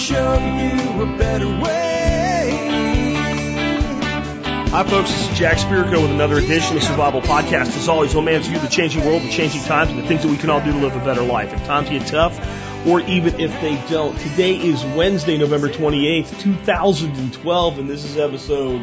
show you a better way. Hi, folks. This is Jack Spirko with another edition of Survival Podcast. As always, one man's view of the changing world, the changing times, and the things that we can all do to live a better life. If times get tough, or even if they don't. Today is Wednesday, November 28th, 2012, and this is episode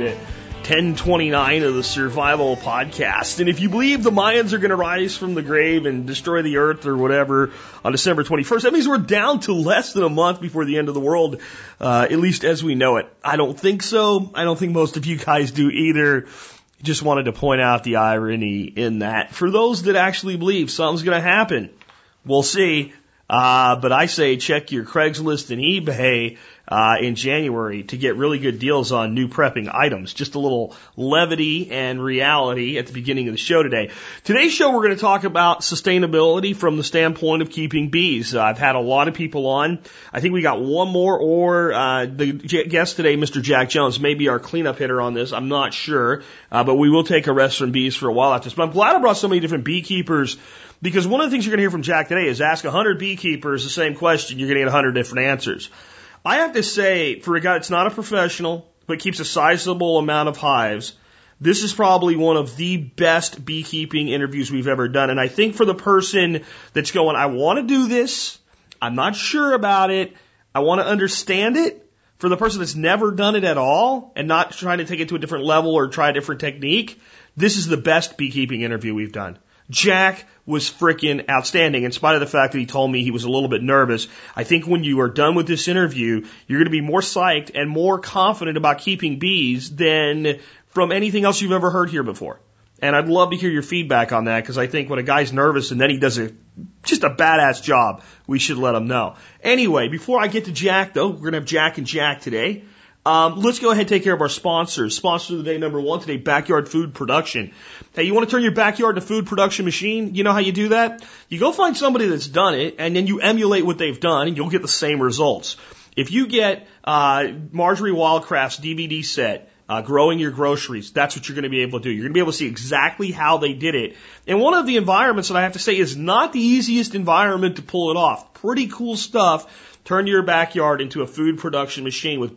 1029 of the Survival Podcast. And if you believe the Mayans are going to rise from the grave and destroy the earth or whatever on December 21st, that means we're down to less than a month before the end of the world, at least as we know it. I don't think so. I don't think most of you guys do either. Just wanted to point out the irony in that. For those that actually believe something's going to happen, we'll see. But I say check your Craigslist and eBay in January to get really good deals on new prepping items. Just a little levity and reality at the beginning of the show today. Today's show, we're going to talk about sustainability from the standpoint of keeping bees. I've had a lot of people on. I think we got one more, or the guest today, Mr. Jack Jones, may be our cleanup hitter on this. I'm not sure, but we will take a rest from bees for a while after this. But I'm glad I brought so many different beekeepers, because one of the things you're going to hear from Jack today is ask 100 beekeepers the same question, you're going to get 100 different answers. I have to say, for a guy that's not a professional, but keeps a sizable amount of hives, this is probably one of the best beekeeping interviews we've ever done. And I think for the person that's going, I want to do this, I'm not sure about it, I want to understand it, for the person that's never done it at all and not trying to take it to a different level or try a different technique, this is the best beekeeping interview we've done. Jack was freaking outstanding, in spite of the fact that he told me he was a little bit nervous. I think when you are done with this interview, you're going to be more psyched and more confident about keeping bees than from anything else you've ever heard here before. And I'd love to hear your feedback on that, because I think when a guy's nervous and then he does just a badass job, we should let him know. Anyway, before I get to Jack, though, we're going to have Jack and Jack today. Let's go ahead and take care of our sponsors. Sponsor of the day number one today, Backyard Food Production. Hey, you want to turn your backyard into a food production machine? You know how you do that? You go find somebody that's done it, and then you emulate what they've done, and you'll get the same results. If you get Marjorie Wildcraft's DVD set, Growing Your Groceries, that's what you're going to be able to do. You're going to be able to see exactly how they did it. And one of the environments that I have to say is not the easiest environment to pull it off. Pretty cool stuff. Turn your backyard into a food production machine with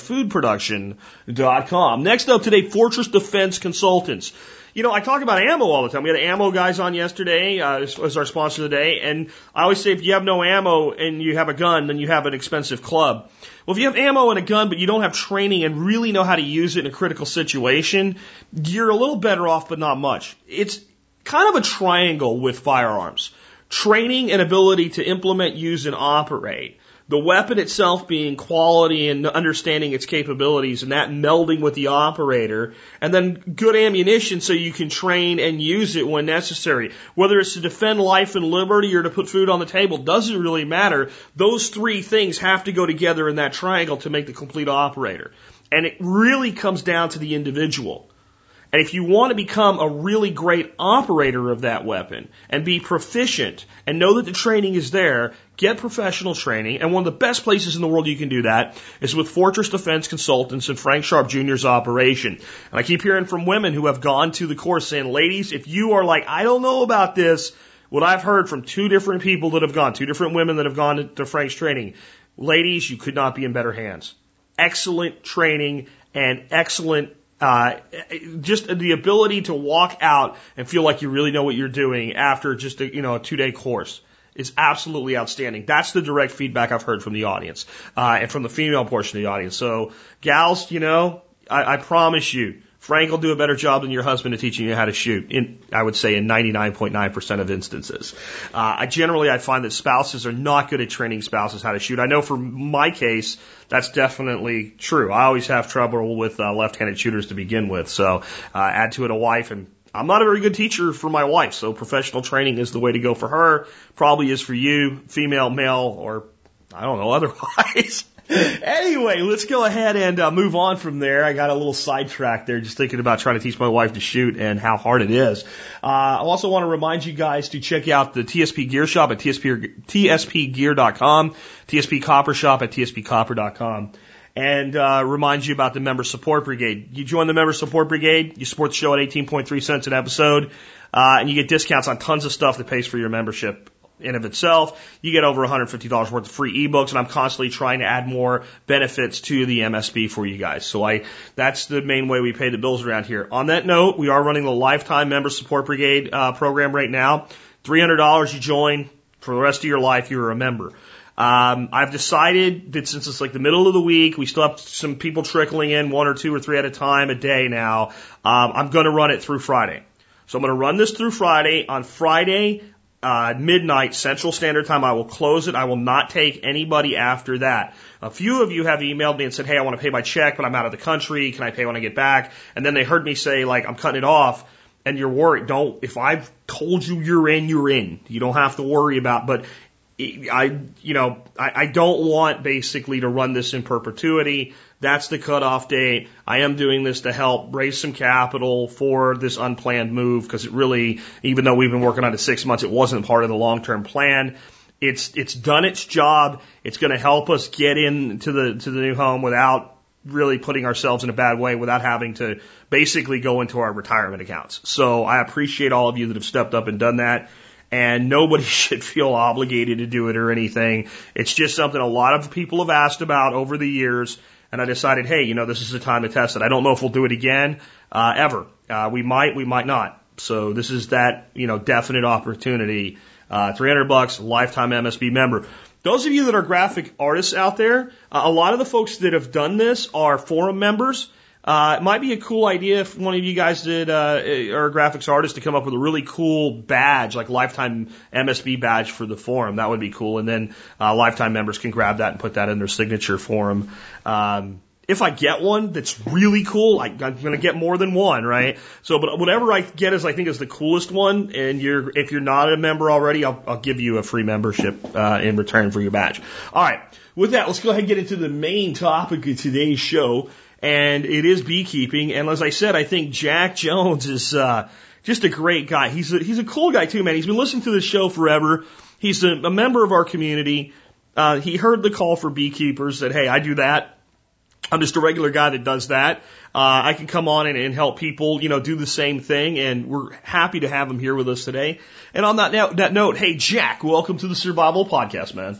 backyardfoodproduction.com. Next up today, Fortress Defense Consultants. You know, I talk about ammo all the time. We had ammo guys on yesterday as our sponsor today, and I always say if you have no ammo and you have a gun, then you have an expensive club. Well, if you have ammo and a gun, but you don't have training and really know how to use it in a critical situation, you're a little better off, but not much. It's kind of a triangle with firearms. Training and ability to implement, use, and operate. The weapon itself being quality and understanding its capabilities, and that melding with the operator, and then good ammunition so you can train and use it when necessary. Whether it's to defend life and liberty or to put food on the table, doesn't really matter. Those three things have to go together in that triangle to make the complete operator. And it really comes down to the individual. And if you want to become a really great operator of that weapon and be proficient and know that the training is there, get professional training. And one of the best places in the world you can do that is with Fortress Defense Consultants and Frank Sharp Jr.'s operation. And I keep hearing from women who have gone to the course saying, ladies, if you are like, I don't know about this, what I've heard from two different people that have gone, two different women that have gone to Frank's training, ladies, you could not be in better hands. Excellent training and excellent just the ability to walk out and feel like you really know what you're doing after just a 2-day course is absolutely outstanding. That's the direct feedback I've heard from the audience, and from the female portion of the audience. So gals, I promise you, Frank will do a better job than your husband at teaching you how to shoot, I would say in 99.9% of instances. I find that spouses are not good at training spouses how to shoot. I know for my case, that's definitely true. I always have trouble with left-handed shooters to begin with. So add to it a wife, and I'm not a very good teacher for my wife, so professional training is the way to go for her. Probably is for you, female, male, or I don't know, otherwise. Anyway, let's go ahead and move on from there. I got a little sidetracked there just thinking about trying to teach my wife to shoot and how hard it is. I also want to remind you guys to check out the TSP Gear Shop at tspgear.com, TSP Copper Shop at tspcopper.com. And remind you about the Member Support Brigade. You join the Member Support Brigade, you support the show at 18.3 cents an episode, and you get discounts on tons of stuff that pays for your membership. in of itself. You get over $150 worth of free ebooks, and I'm constantly trying to add more benefits to the MSB for you guys. So that's the main way we pay the bills around here. On that note, we are running the Lifetime Member Support Brigade program right now. $300 you join. For the rest of your life, you're a member. I've decided that since it's like the middle of the week, we still have some people trickling in, 1 or 2 or 3 at a time a day now. I'm going to run it through Friday. So I'm going to run this through Friday. On Friday, midnight Central Standard Time, I will close it. I will not take anybody after that. A few of you have emailed me and said, hey, I want to pay by check, but I'm out of the country. Can I pay when I get back? And then they heard me say, like, I'm cutting it off. And you're worried. If I've told you you're in, you're in. You don't have to worry about, but I don't want basically to run this in perpetuity. That's the cutoff date. I am doing this to help raise some capital for this unplanned move because it really, even though we've been working on it 6 months, it wasn't part of the long-term plan. It's done its job. It's going to help us get into the new home without really putting ourselves in a bad way, without having to basically go into our retirement accounts. So I appreciate all of you that have stepped up and done that. And nobody should feel obligated to do it or anything. It's just something a lot of people have asked about over the years. And I decided, hey, this is the time to test it. I don't know if we'll do it again, ever. We might not. So this is that, definite opportunity. $300, lifetime MSB member. Those of you that are graphic artists out there, a lot of the folks that have done this are forum members. It might be a cool idea if one of you guys are a graphics artist to come up with a really cool badge, like lifetime MSB badge for the forum. That would be cool. And then lifetime members can grab that and put that in their signature forum. If I get one that's really cool, I'm going to get more than one, right? So, but whatever I get I think is the coolest one. And if you're not a member already, I'll give you a free membership in return for your badge. All right. With that, let's go ahead and get into the main topic of today's show. And it is beekeeping. And as I said, I think Jack Jones is just a great guy. He's a cool guy too, man. He's been listening to this show forever. He's a member of our community. He heard the call for beekeepers that, hey, I do that. I'm just a regular guy that does that. I can come on and help people, do the same thing. And we're happy to have him here with us today. And on that note, hey, Jack, welcome to the Survival Podcast, man.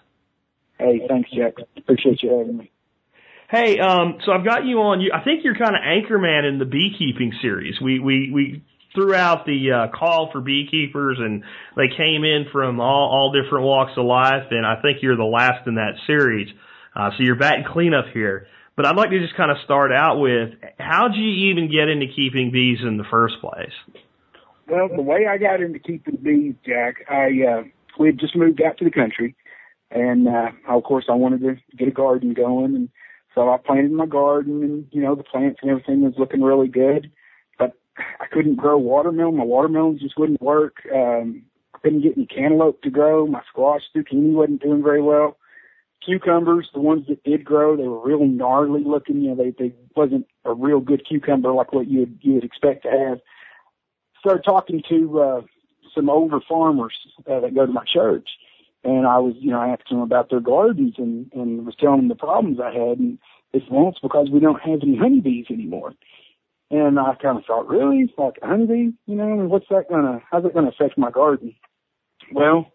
Hey, thanks, Jack. Appreciate you having me. Hey, so I've got you on. I think you're kind of anchorman in the beekeeping series. We threw out the call for beekeepers, and they came in from all different walks of life, and I think you're the last in that series. So you're batting cleanup here. But I'd like to just kind of start out with, how'd you even get into keeping bees in the first place? Well, the way I got into keeping bees, Jack, we had just moved out to the country, and of course I wanted to get a garden going, and so I planted my garden, and the plants and everything was looking really good, but I couldn't grow watermelon. My watermelons just wouldn't work. Couldn't get any cantaloupe to grow. My squash, zucchini wasn't doing very well. Cucumbers, the ones that did grow, they were real gnarly looking. They wasn't a real good cucumber like what you would expect to have. Started talking to some older farmers that go to my church, and I was, asking them about their gardens and was telling them the problems I had. And they said, well, it's because we don't have any honeybees anymore. And I kind of thought, really? Like a honeybee? How's it gonna affect my garden? Well,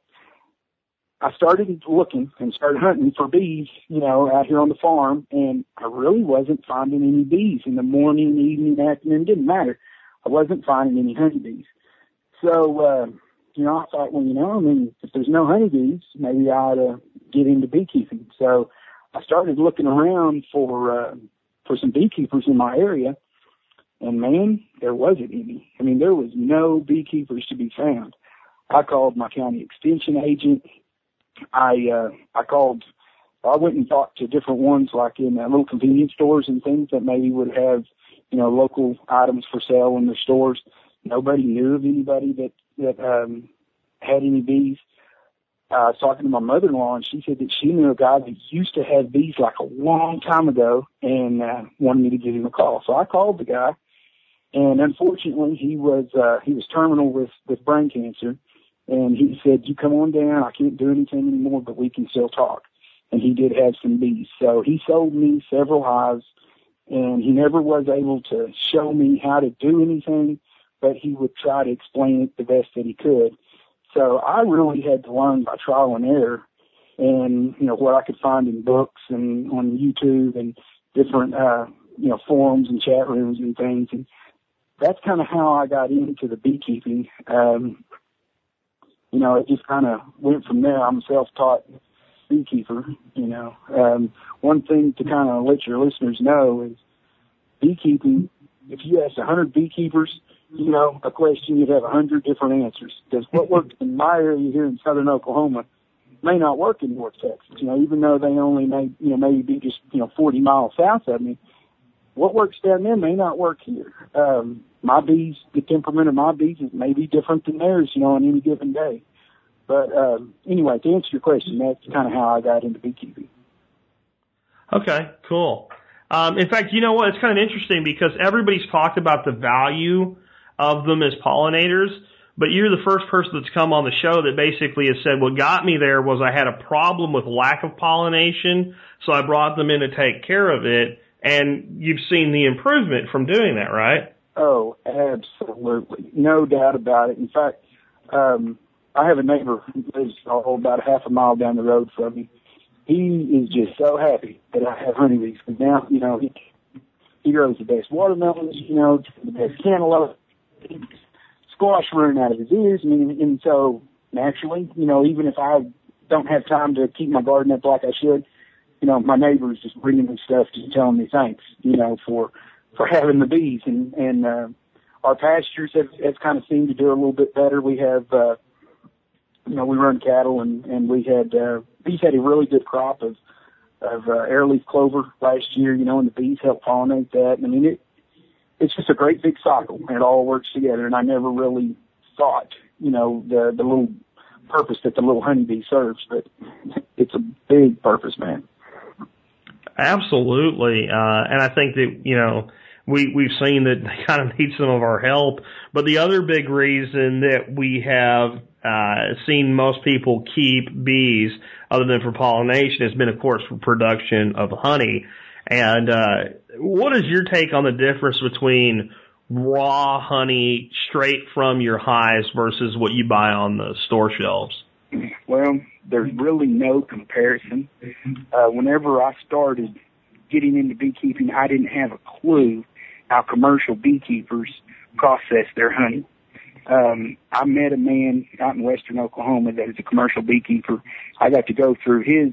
I started looking and started hunting for bees, out here on the farm, and I really wasn't finding any bees in the morning, evening, afternoon, didn't matter. I wasn't finding any honeybees. So, I thought, if there's no honeybees, maybe I ought to get into beekeeping. So I started looking around for some beekeepers in my area, and man, there wasn't any. There was no beekeepers to be found. I called my county extension agent. I went and talked to different ones, like in little convenience stores and things that maybe would have, local items for sale in their stores. Nobody knew of anybody that had any bees. I was talking to my mother-in-law, and she said that she knew a guy that used to have bees like a long time ago, and wanted me to give him a call. So I called the guy, and unfortunately, he was terminal with brain cancer. And he said, you come on down. I can't do anything anymore, but we can still talk. And he did have some bees. So he sold me several hives, and he never was able to show me how to do anything, but he would try to explain it the best that he could. So I really had to learn by trial and error, and what I could find in books and on YouTube and different forums and chat rooms and things. And that's kind of how I got into the beekeeping. It just kind of went from there. I'm a self-taught beekeeper. One thing to kind of let your listeners know is beekeeping. If you ask 100 beekeepers, a question, you'd have 100 different answers. Because what works in my area here in southern Oklahoma may not work in North Texas. Even though they only may, maybe be just 40 miles south of me, what works down there may not work here. My bees, the temperament of my bees is maybe different than theirs, on any given day. But anyway, to answer your question, that's kind of how I got into beekeeping. Okay, cool. In fact, you know what? It's kind of interesting because everybody's talked about the value of them as pollinators, but you're the first person that's come on the show that basically has said what got me there was I had a problem with lack of pollination, so I brought them in to take care of it, and you've seen the improvement from doing that, right? Oh, absolutely. No doubt about it. In fact, I have a neighbor who lives about a half a mile down the road from me. He is just so happy that I have honeybees. Because now, he grows the best watermelons, the best cantaloupe, squash running out of his ears. And so naturally, even if I don't have time to keep my garden up like I should, my neighbors just bringing me stuff, just telling me thanks, for having the bees. And our pastures have kind of seemed to do a little bit better. We have, we run cattle and we had, bees had a really good crop of airleaf clover last year, and the bees help pollinate that. And it's just a great big cycle, and it all works together. And I never really thought, the little purpose that the little honeybee serves, but it's a big purpose, man. Absolutely. And I think that, we've seen that they kind of need some of our help. But the other big reason that we have seen most people keep bees, other than for pollination, has been, of course, for production of honey. And what is your take on the difference between raw honey straight from your hives versus what you buy on the store shelves? Well, there's really no comparison. Whenever I started getting into beekeeping, I didn't have a clue how commercial beekeepers process their honey. I met a man out in western Oklahoma that is a commercial beekeeper. I got to go through his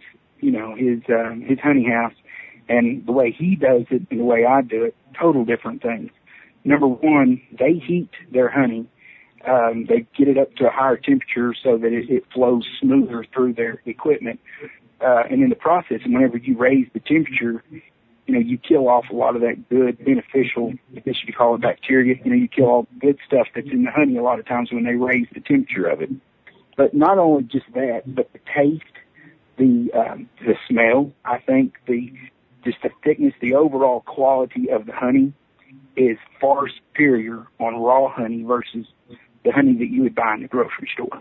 honey house, and the way he does it and the way I do it, total different things. Number one, they heat their honey. They get it up to a higher temperature so that it flows smoother through their equipment. And in the process, whenever you raise the temperature, you kill off a lot of that good, beneficial, I guess you could call it bacteria. You kill all the good stuff that's in the honey a lot of times when they raise the temperature of it. But not only just that, but the taste, the smell, I think, just the thickness, the overall quality of the honey is far superior on raw honey versus the honey that you would buy in the grocery store.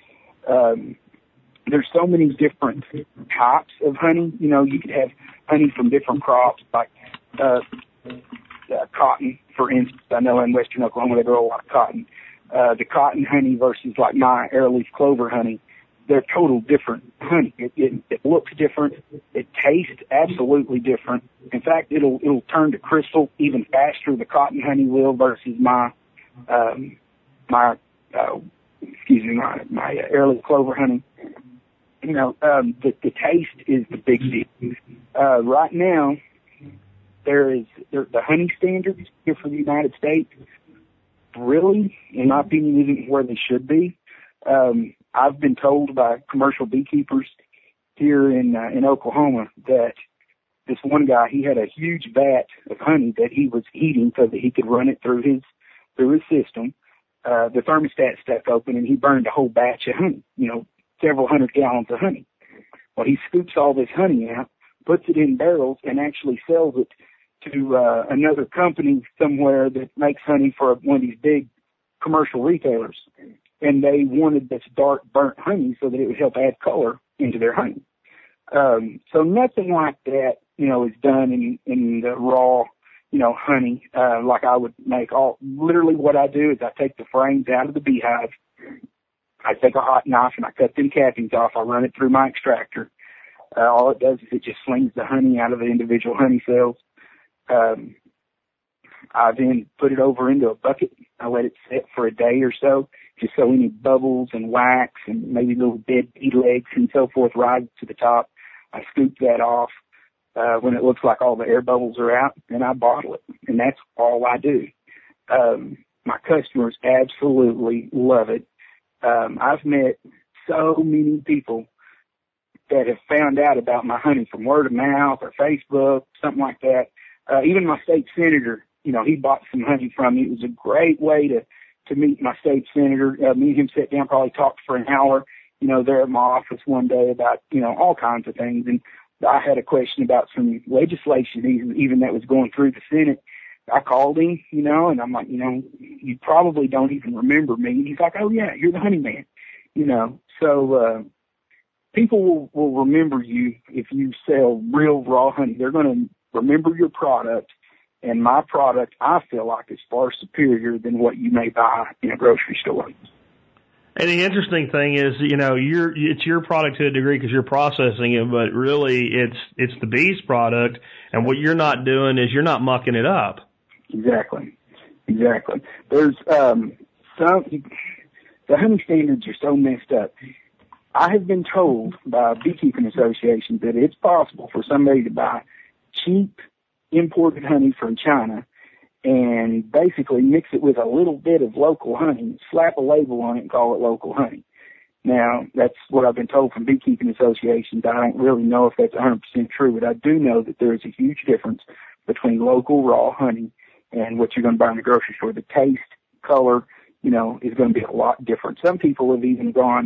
There's so many different types of honey. You could have honey from different crops, like cotton, for instance. I know in western Oklahoma they grow a lot of cotton. The cotton honey versus like my airleaf clover honey, they're total different honey. It looks different. It tastes absolutely different. In fact, it'll turn to crystal even faster, the cotton honey will, versus my airleaf clover honey. The taste is the big deal. Right now, the honey standards here for the United States, really, in my opinion, isn't where they should be. I've been told by commercial beekeepers here in Oklahoma that this one guy, he had a huge vat of honey that he was heating so that he could run it through his system. The thermostat stuck open and he burned a whole batch of honey, several hundred gallons of honey. Well, he scoops all this honey out, puts it in barrels, and actually sells it to another company somewhere that makes honey for one of these big commercial retailers. And they wanted this dark burnt honey so that it would help add color into their honey. So nothing like that, is done in the raw, honey, like I would make. Literally what I do is I take the frames out of the beehive, I take a hot knife and I cut them cappings off. I run it through my extractor. All it does is it just slings the honey out of the individual honey cells. I then put it over into a bucket. I let it sit for a day or so, just so any bubbles and wax and maybe little dead bee legs and so forth rise to the top. I scoop that off when it looks like all the air bubbles are out, and I bottle it. And that's all I do. My customers absolutely love it. I've met so many people that have found out about my honey from word of mouth or Facebook, something like that. Even my state senator, he bought some honey from me. It was a great way to meet my state senator. Me and him sat down, probably talked for an hour, there at my office one day about, all kinds of things. And I had a question about some legislation even that was going through the Senate. I called him, and I'm like, you probably don't even remember me. And he's like, oh yeah, you're the honey man, So people will remember you if you sell real raw honey. They're going to remember your product. And my product, I feel like, is far superior than what you may buy in a grocery store. And the interesting thing is, it's your product to a degree because you're processing it, but really it's the bee's product. And what you're not doing is you're not mucking it up. Exactly. There's the honey standards are so messed up. I have been told by beekeeping associations that it's possible for somebody to buy cheap imported honey from China and basically mix it with a little bit of local honey, slap a label on it and call it local honey. Now, that's what I've been told from beekeeping associations. I don't really know if that's 100% true, but I do know that there is a huge difference between local raw honey and what you're going to buy in the grocery store. The taste, color, is going to be a lot different. Some people have even gone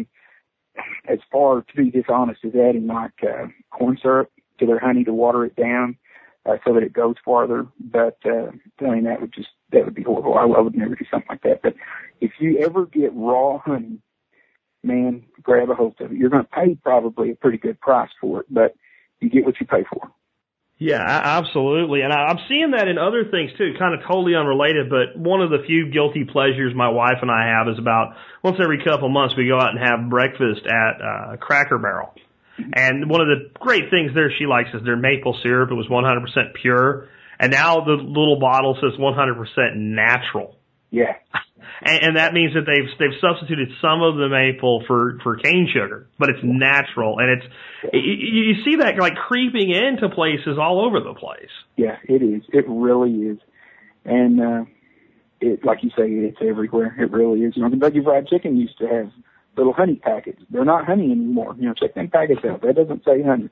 as far, to be dishonest, as adding like corn syrup to their honey to water it down. So that it goes farther, but that would be horrible. I would never do something like that. But if you ever get raw honey, man, grab a hold of it. You're going to pay probably a pretty good price for it, but you get what you pay for. Yeah, absolutely. And I'm seeing that in other things too, kind of totally unrelated, but one of the few guilty pleasures my wife and I have is about once every couple months we go out and have breakfast at Cracker Barrel. And one of the great things there she likes is their maple syrup. It was 100% pure. And now the little bottle says 100% natural. Yeah. And that means that they've substituted some of the maple for cane sugar, but it's natural. And you see that like creeping into places all over the place. Yeah, it is. It really is. And, like you say, it's everywhere. It really is. Kentucky Fried Chicken used to have little honey packets. They're not honey anymore. Check them packets out. That doesn't say honey.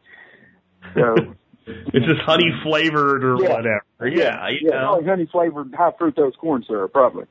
So it's just honey flavored or whatever. Yeah. Probably honey flavored high fructose corn syrup, probably.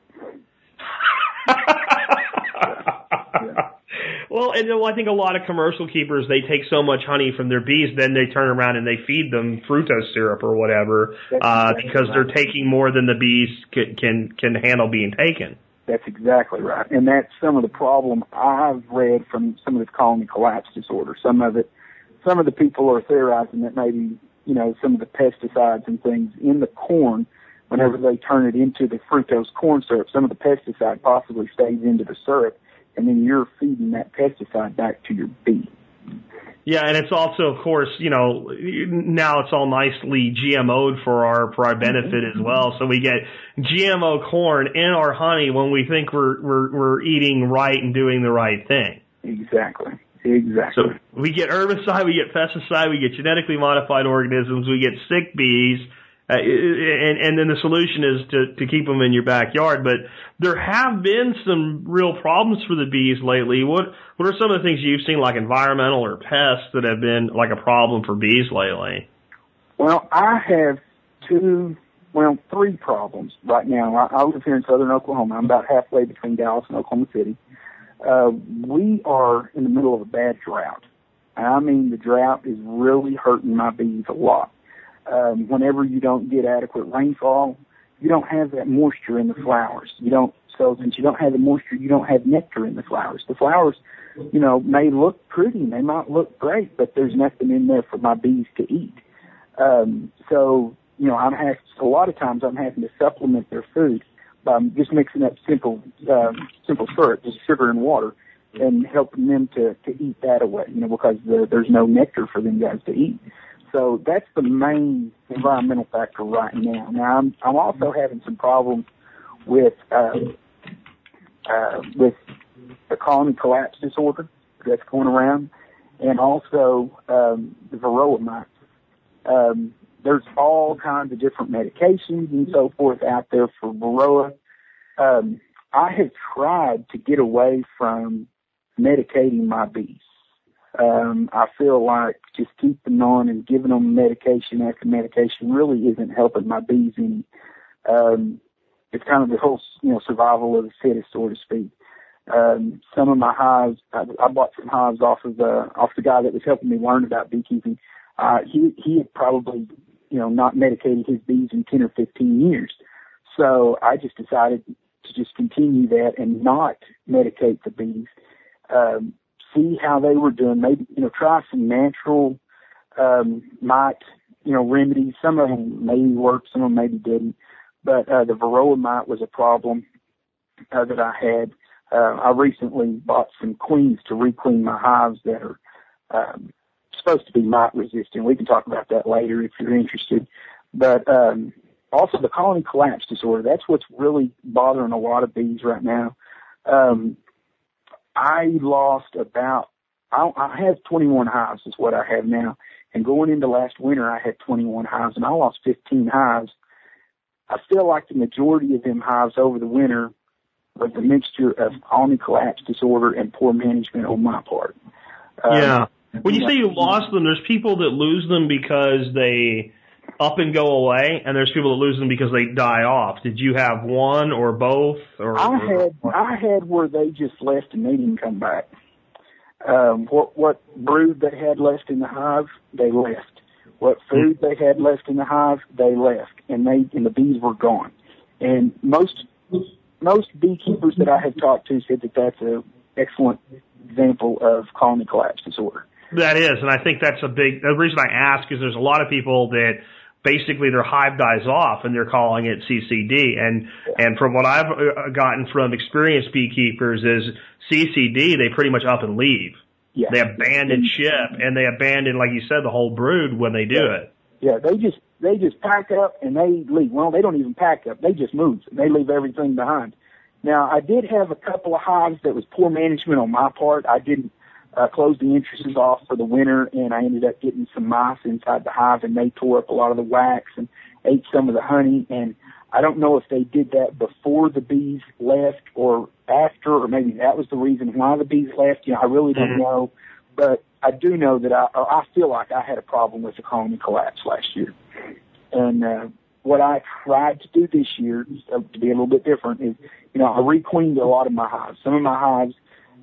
Well, and I think a lot of commercial keepers, they take so much honey from their bees, then they turn around and they feed them fructose syrup or whatever, because they're taking more than the bees can handle being taken. That's exactly right. And that's some of the problem I've read from some of this colony collapse disorder. Some of the people are theorizing that maybe, some of the pesticides and things in the corn, whenever they turn it into the fructose corn syrup, some of the pesticide possibly stays into the syrup, and then you're feeding that pesticide back to your bee. Yeah, and it's also, of course, now it's all nicely GMO'd for our benefit as well. So we get GMO corn in our honey when we think we're eating right and doing the right thing. Exactly. So we get herbicide, we get pesticide, we get genetically modified organisms, we get sick bees, and then the solution is to keep them in your backyard. But there have been some real problems for the bees lately. What are some of the things you've seen, like environmental or pests, that have been like a problem for bees lately? Well, I have three problems right now. I live here in southern Oklahoma. I'm about halfway between Dallas and Oklahoma City. We are in the middle of a bad drought. I mean, the drought is really hurting my bees a lot. Whenever you don't get adequate rainfall, you don't have that moisture in the flowers. So since you don't have the moisture, you don't have nectar in the flowers. The flowers, may look pretty, they might look great, but there's nothing in there for my bees to eat. So, a lot of times I'm having to supplement their food by just mixing up simple syrup, just sugar and water, and helping them to eat that away, because there's no nectar for them guys to eat. So that's the main environmental factor right now. Now I'm also having some problems with the colony collapse disorder that's going around, and also the varroa mites. There's all kinds of different medications and so forth out there for varroa. I have tried to get away from medicating my bees. I feel like just keeping on and giving them medication after medication really isn't helping my bees any. It's kind of the whole, survival of the fittest, so to speak. Some of my hives, I bought some hives off the guy that was helping me learn about beekeeping. He had probably, not medicated his bees in 10 or 15 years. So I just decided to just continue that and not medicate the bees. See how they were doing. Maybe, try some natural, mite, remedies. Some of them maybe worked, some of them maybe didn't. But, the varroa mite was a problem, that I had. I recently bought some queens to re-queen my hives that are, supposed to be mite resistant. We can talk about that later if you're interested. But, also the colony collapse disorder, that's what's really bothering a lot of bees right now. I lost I have 21 hives is what I have now. And going into last winter, I had 21 hives and I lost 15 hives. I feel like the majority of them hives over the winter was a mixture of colony collapse disorder and poor management on my part. Yeah. When you say you lost them, there's people that lose them because they up and go away, and there's people that lose them because they die off. Did you have one or both? I had where they just left and they didn't come back. What brood they had left in the hive, they left. What food they had left in the hive, they left, and the bees were gone. And most beekeepers that I have talked to said that that's an excellent example of colony collapse disorder. That is, and I think that's the reason I ask is there's a lot of people that basically their hive dies off and they're calling it CCD. And from what I've gotten from experienced beekeepers is CCD, they pretty much up and leave. Yeah. They abandon ship and they abandon, like you said, the whole brood when they do it. Yeah, they just pack up and they leave. Well, they don't even pack up. They just move. They leave everything behind. Now, I did have a couple of hives that was poor management on my part. I didn't close the entrances off for the winter, and I ended up getting some mice inside the hive, and they tore up a lot of the wax and ate some of the honey. And I don't know if they did that before the bees left or after, or maybe that was the reason why the bees left. I really don't know. But I do know that I feel like I had a problem with the colony collapse last year. And what I tried to do this year, to be a little bit different, is, I re-queened a lot of my hives. Some of my hives,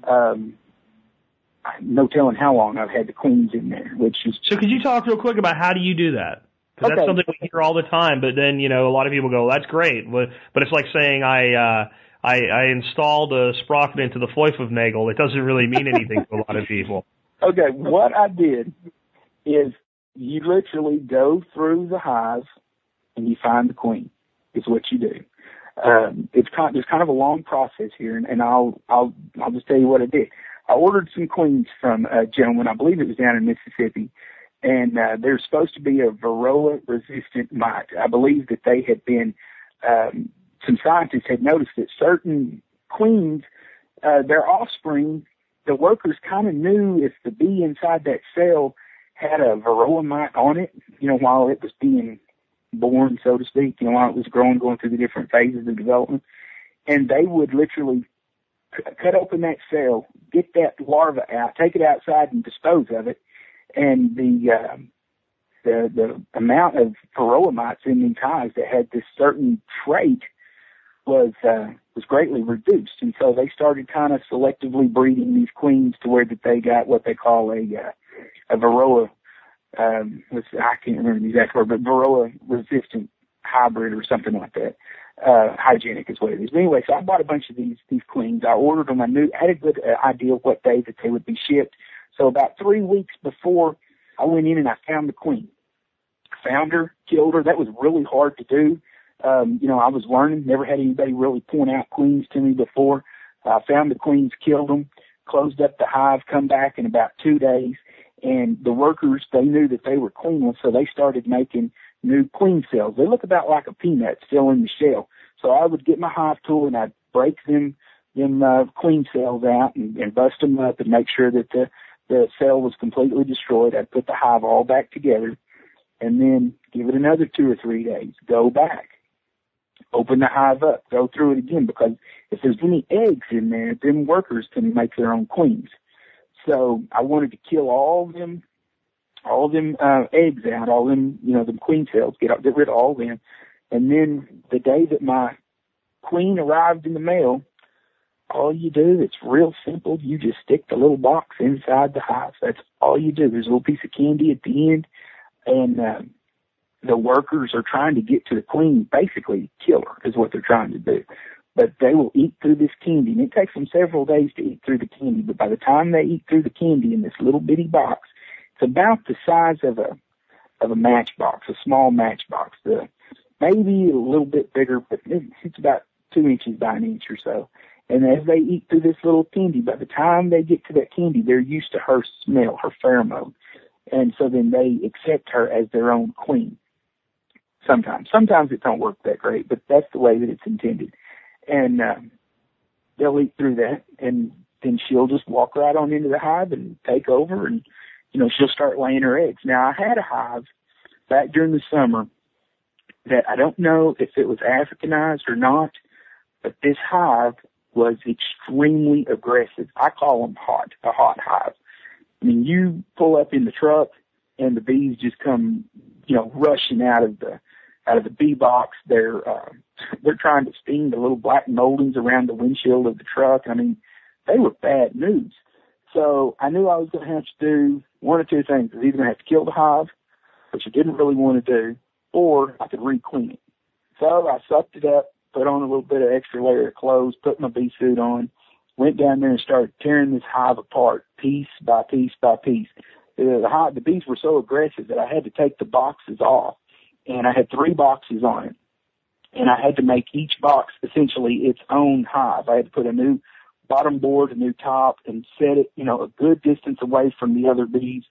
no telling how long I've had the queens in there, which is... So could you talk real quick about how do you do that? Because that's something we hear all the time, but then, a lot of people go, that's great. But it's like saying I installed a sprocket into the Feufelnagel. It doesn't really mean anything to a lot of people. Okay, what I did is you literally go through the hive and you find the queen, is what you do. There's kind of a long process here, and I'll just tell you what I did. I ordered some queens from a gentleman, I believe it was down in Mississippi, and they're supposed to be a varroa-resistant mite. I believe that they had been, some scientists had noticed that certain queens, their offspring, the workers kind of knew if the bee inside that cell had a varroa mite on it, while it was being born, so to speak, while it was growing, going through the different phases of development. And they would literally cut open that cell, get that larva out, take it outside and dispose of it. And the amount of varroa mites in these hives that had this certain trait was greatly reduced. And so they started kind of selectively breeding these queens to where that they got what they call a varroa, I can't remember the exact word, but varroa resistant hybrid or something like that. Hygienic is what it is. But anyway, so I bought a bunch of these queens. I ordered them. I had a good idea of what day that they would be shipped. So about 3 weeks before I went in and I found the queen. Found her, killed her. That was really hard to do. I was learning, never had anybody really point out queens to me before. I found the queens, killed them, closed up the hive, come back in about 2 days, and the workers, they knew that they were queenless, so they started making new queen cells. They look about like a peanut still in the shell. So I would get my hive tool and I'd break them queen cells out and bust them up and make sure that the cell was completely destroyed. I'd put the hive all back together and then give it another 2 or 3 days. Go back. Open the hive up. Go through it again, because if there's any eggs in there, then workers can make their own queens. So I wanted to kill all of them eggs out, all them, the queen cells, get rid of all of them. And then the day that my queen arrived in the mail, all you do, it's real simple. You just stick the little box inside the hive. That's all you do. There's a little piece of candy at the end, and the workers are trying to get to the queen, basically kill her is what they're trying to do. But they will eat through this candy, and it takes them several days to eat through the candy. But by the time they eat through the candy in this little bitty box, it's about the size of a matchbox, a small matchbox. Maybe a little bit bigger, but it's about 2 inches by an inch or so. And as they eat through this little candy, by the time they get to that candy, they're used to her smell, her pheromone. And so then they accept her as their own queen. Sometimes it don't work that great, but that's the way that it's intended. And they'll eat through that, and then she'll just walk right on into the hive and take over, and she'll start laying her eggs. Now, I had a hive back during the summer that I don't know if it was Africanized or not, but this hive was extremely aggressive. I call them a hot hive. I mean, you pull up in the truck and the bees just come, rushing out of the bee box. They're trying to sting the little black moldings around the windshield of the truck. I mean, they were bad news. So I knew I was going to have to do one or two things. I was either going to have to kill the hive, which I didn't really want to do, or I could re-queen it. So I sucked it up, put on a little bit of extra layer of clothes, put my bee suit on, went down there and started tearing this hive apart piece by piece by piece. The bees were so aggressive that I had to take the boxes off, and I had 3 boxes on it, and I had to make each box essentially its own hive. I had to put a new bottom board, a new top, and set it, a good distance away from the other bees,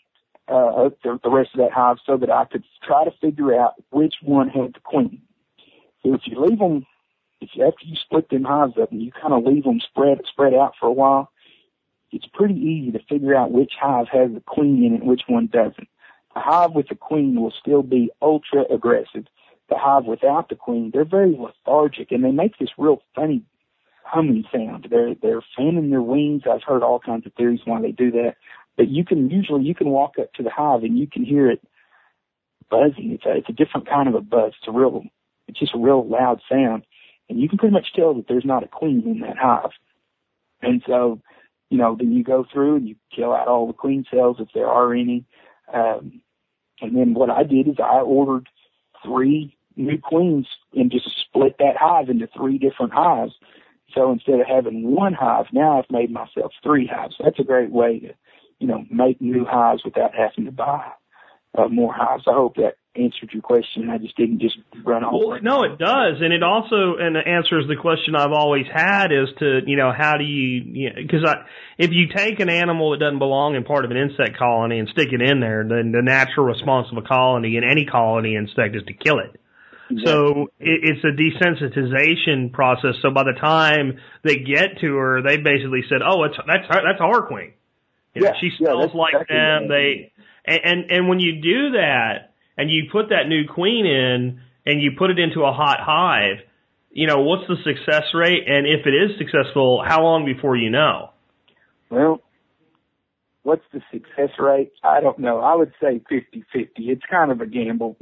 the rest of that hive, so that I could try to figure out which one had the queen. So if you leave them, after you split them hives up and you kind of leave them spread out for a while, it's pretty easy to figure out which hive has the queen in it and which one doesn't. The hive with the queen will still be ultra aggressive. The hive without the queen, they're very lethargic, and they make this real funny humming sound. They're fanning their wings. I've heard all kinds of theories why they do that. But you can walk up to the hive and you can hear it buzzing. It's a different kind of a buzz. It's just a real loud sound. And you can pretty much tell that there's not a queen in that hive. And so, then you go through and you kill out all the queen cells if there are any. And then what I did is I ordered 3 new queens and just split that hive into 3 different hives. So instead of having 1 hive, now I've made myself 3 hives. So that's a great way to, make new hives without having to buy more hives. I hope that answered your question. I just didn't just run off. Well, no, it does. And it also answers the question I've always had as to, how do because if you take an animal that doesn't belong in part of an insect colony and stick it in there, then the natural response of a colony in any colony insect is to kill it. Exactly. So it's a desensitization process. So by the time they get to her, they basically said, "Oh, that's our queen. She smells like exactly them." And when you do that, and you put that new queen in, and you put it into a hot hive, what's the success rate? And if it is successful, how long before you know? Well, what's the success rate? I don't know. I would say 50-50. It's kind of a gamble.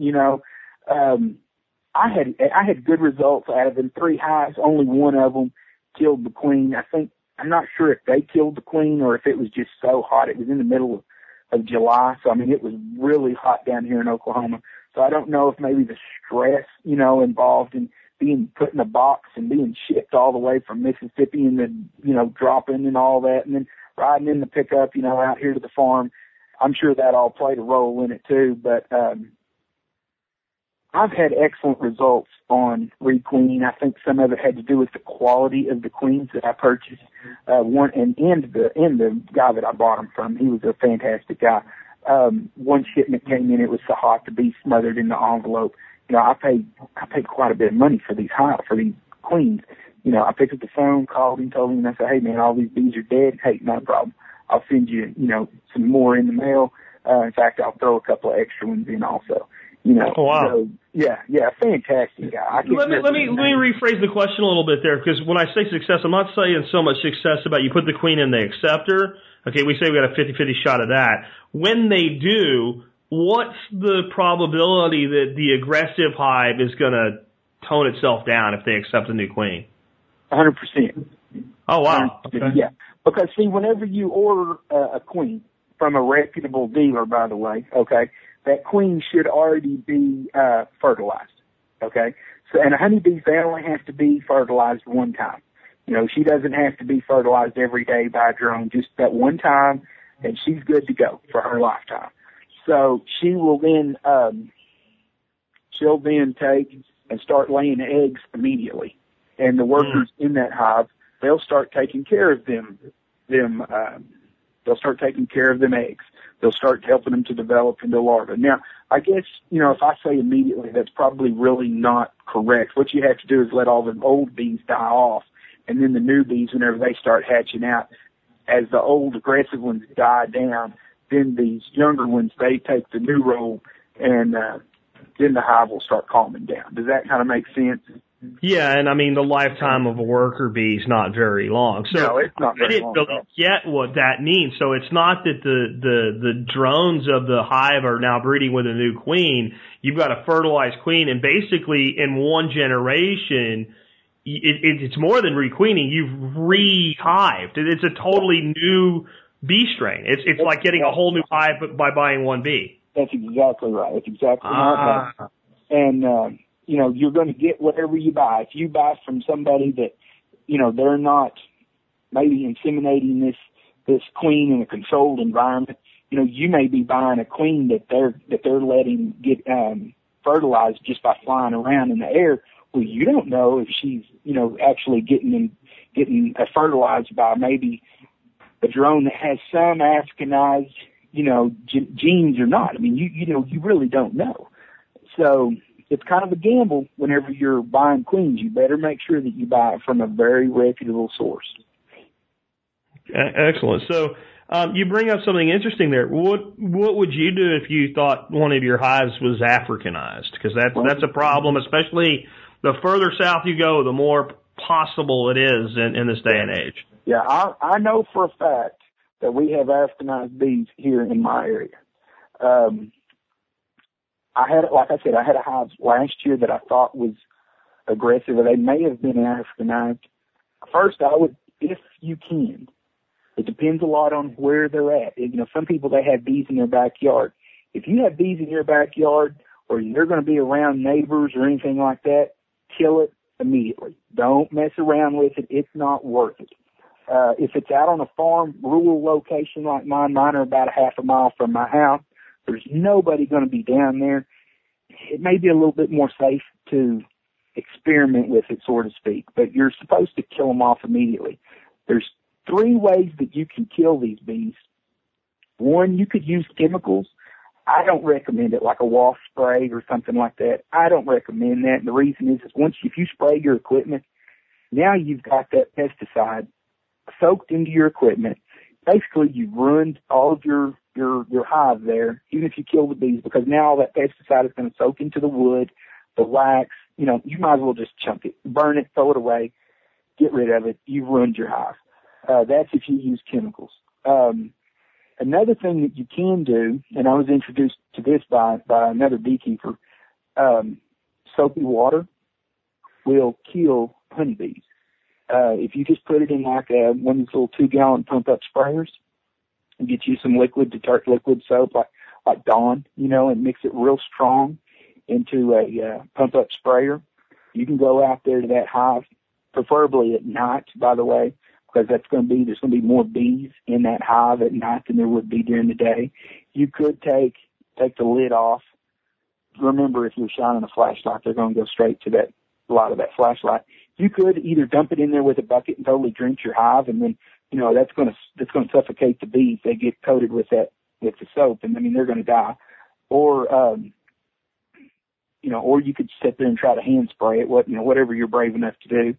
I had good results out of them 3 hives. Only one of them killed the queen. I'm not sure if they killed the queen or if it was just so hot. It was in the middle of July. So, it was really hot down here in Oklahoma. So I don't know if maybe the stress, involved in being put in a box and being shipped all the way from Mississippi and then, dropping and all that and then riding in the pickup, out here to the farm. I'm sure that all played a role in it too. But, I've had excellent results on requeening. I think some of it had to do with the quality of the queens that I purchased. The guy that I bought them from, he was a fantastic guy. One shipment came in, it was so hot to be smothered in the envelope. You know, I paid quite a bit of money for these queens. You know, I picked up the phone, called him, told him, and I said, hey man, all these bees are dead. Hey, not a problem. I'll send you, some more in the mail. In fact, I'll throw a couple of extra ones in also. Oh, wow. So, yeah, fantastic guy. Let me rephrase the question a little bit there, because when I say success, I'm not saying so much success about you put the queen in the acceptor. Okay, we say we got a 50-50 shot of that. When they do, what's the probability that the aggressive hive is going to tone itself down if they accept a new queen? 100%. Oh, wow. Okay. Yeah, because see, whenever you order a queen from a reputable dealer, by the way, okay, that queen should already be fertilized, okay? So, and honeybees, they only have to be fertilized one time. You know, she doesn't have to be fertilized every day by a drone, just that one time, and she's good to go for her lifetime. So she will then, she'll then take and start laying eggs immediately. And the workers in that hive, they'll start taking care of they'll start taking care of them eggs. They'll start helping them to develop into larvae. Now, I guess, if I say immediately, that's probably really not correct. What you have to do is let all the old bees die off, and then the new bees, whenever they start hatching out, as the old aggressive ones die down, then these younger ones, they take the new role, and then the hive will start calming down. Does that kind of make sense? Yeah, and I mean, the lifetime of a worker bee is not very long. So no, it's not very long. I didn't really get what that means. So it's not that the drones of the hive are now breeding with a new queen. You've got a fertilized queen, and basically in one generation, it's more than requeening. You've re-hived. It's a totally new bee strain. It's like getting a whole new hive by buying one bee. That's exactly right. It's exactly right. And, you're going to get whatever you buy. If you buy from somebody that, they're not maybe inseminating this queen in a controlled environment, you may be buying a queen that they're letting get fertilized just by flying around in the air. Well, you don't know if she's, actually getting fertilized by maybe a drone that has some Africanized, genes or not. I mean, you really don't know. So it's kind of a gamble whenever you're buying queens. You better make sure that you buy it from a very reputable source. Excellent. So you bring up something interesting there. What would you do if you thought one of your hives was Africanized? Because that's a problem, especially the further south you go, the more possible it is in this day and age. Yeah, I know for a fact that we have Africanized bees here in my area. I had a hive last year that I thought was aggressive, or they may have been Africanized. First, I would, if you can, it depends a lot on where they're at. Some people, they have bees in their backyard. If you have bees in your backyard, or you're going to be around neighbors or anything like that, kill it immediately. Don't mess around with it. It's not worth it. If it's out on a farm, rural location like mine are about a half a mile from my house. There's nobody going to be down there. It may be a little bit more safe to experiment with it, so to speak, but you're supposed to kill them off immediately. There's 3 ways that you can kill these bees. One, you could use chemicals. I don't recommend it, like a wasp spray or something like that. I don't recommend that. And the reason is if you spray your equipment, now you've got that pesticide soaked into your equipment. Basically, you've ruined all of your hive there, even if you kill the bees, because now all that pesticide is going to soak into the wood, the wax. You might as well just chunk it, burn it, throw it away, get rid of it. You've ruined your hive. That's if you use chemicals. Another thing that you can do, and I was introduced to this by another beekeeper, soapy water will kill honeybees. If you just put it in like one of these little 2-gallon pump-up sprayers, and get you some liquid soap like Dawn, and mix it real strong into a pump-up sprayer. You can go out there to that hive, preferably at night, by the way, because there's going to be more bees in that hive at night than there would be during the day. You could take the lid off, remember, if you're shining a flashlight, they're going to go straight to that light of that flashlight. You could either dump it in there with a bucket and totally drench your hive, and then, you know, that's going to suffocate the bees. They get coated with the soap, and I mean, they're going to die. Or, you know, or you could sit there and try to hand spray it, whatever you're brave enough to do.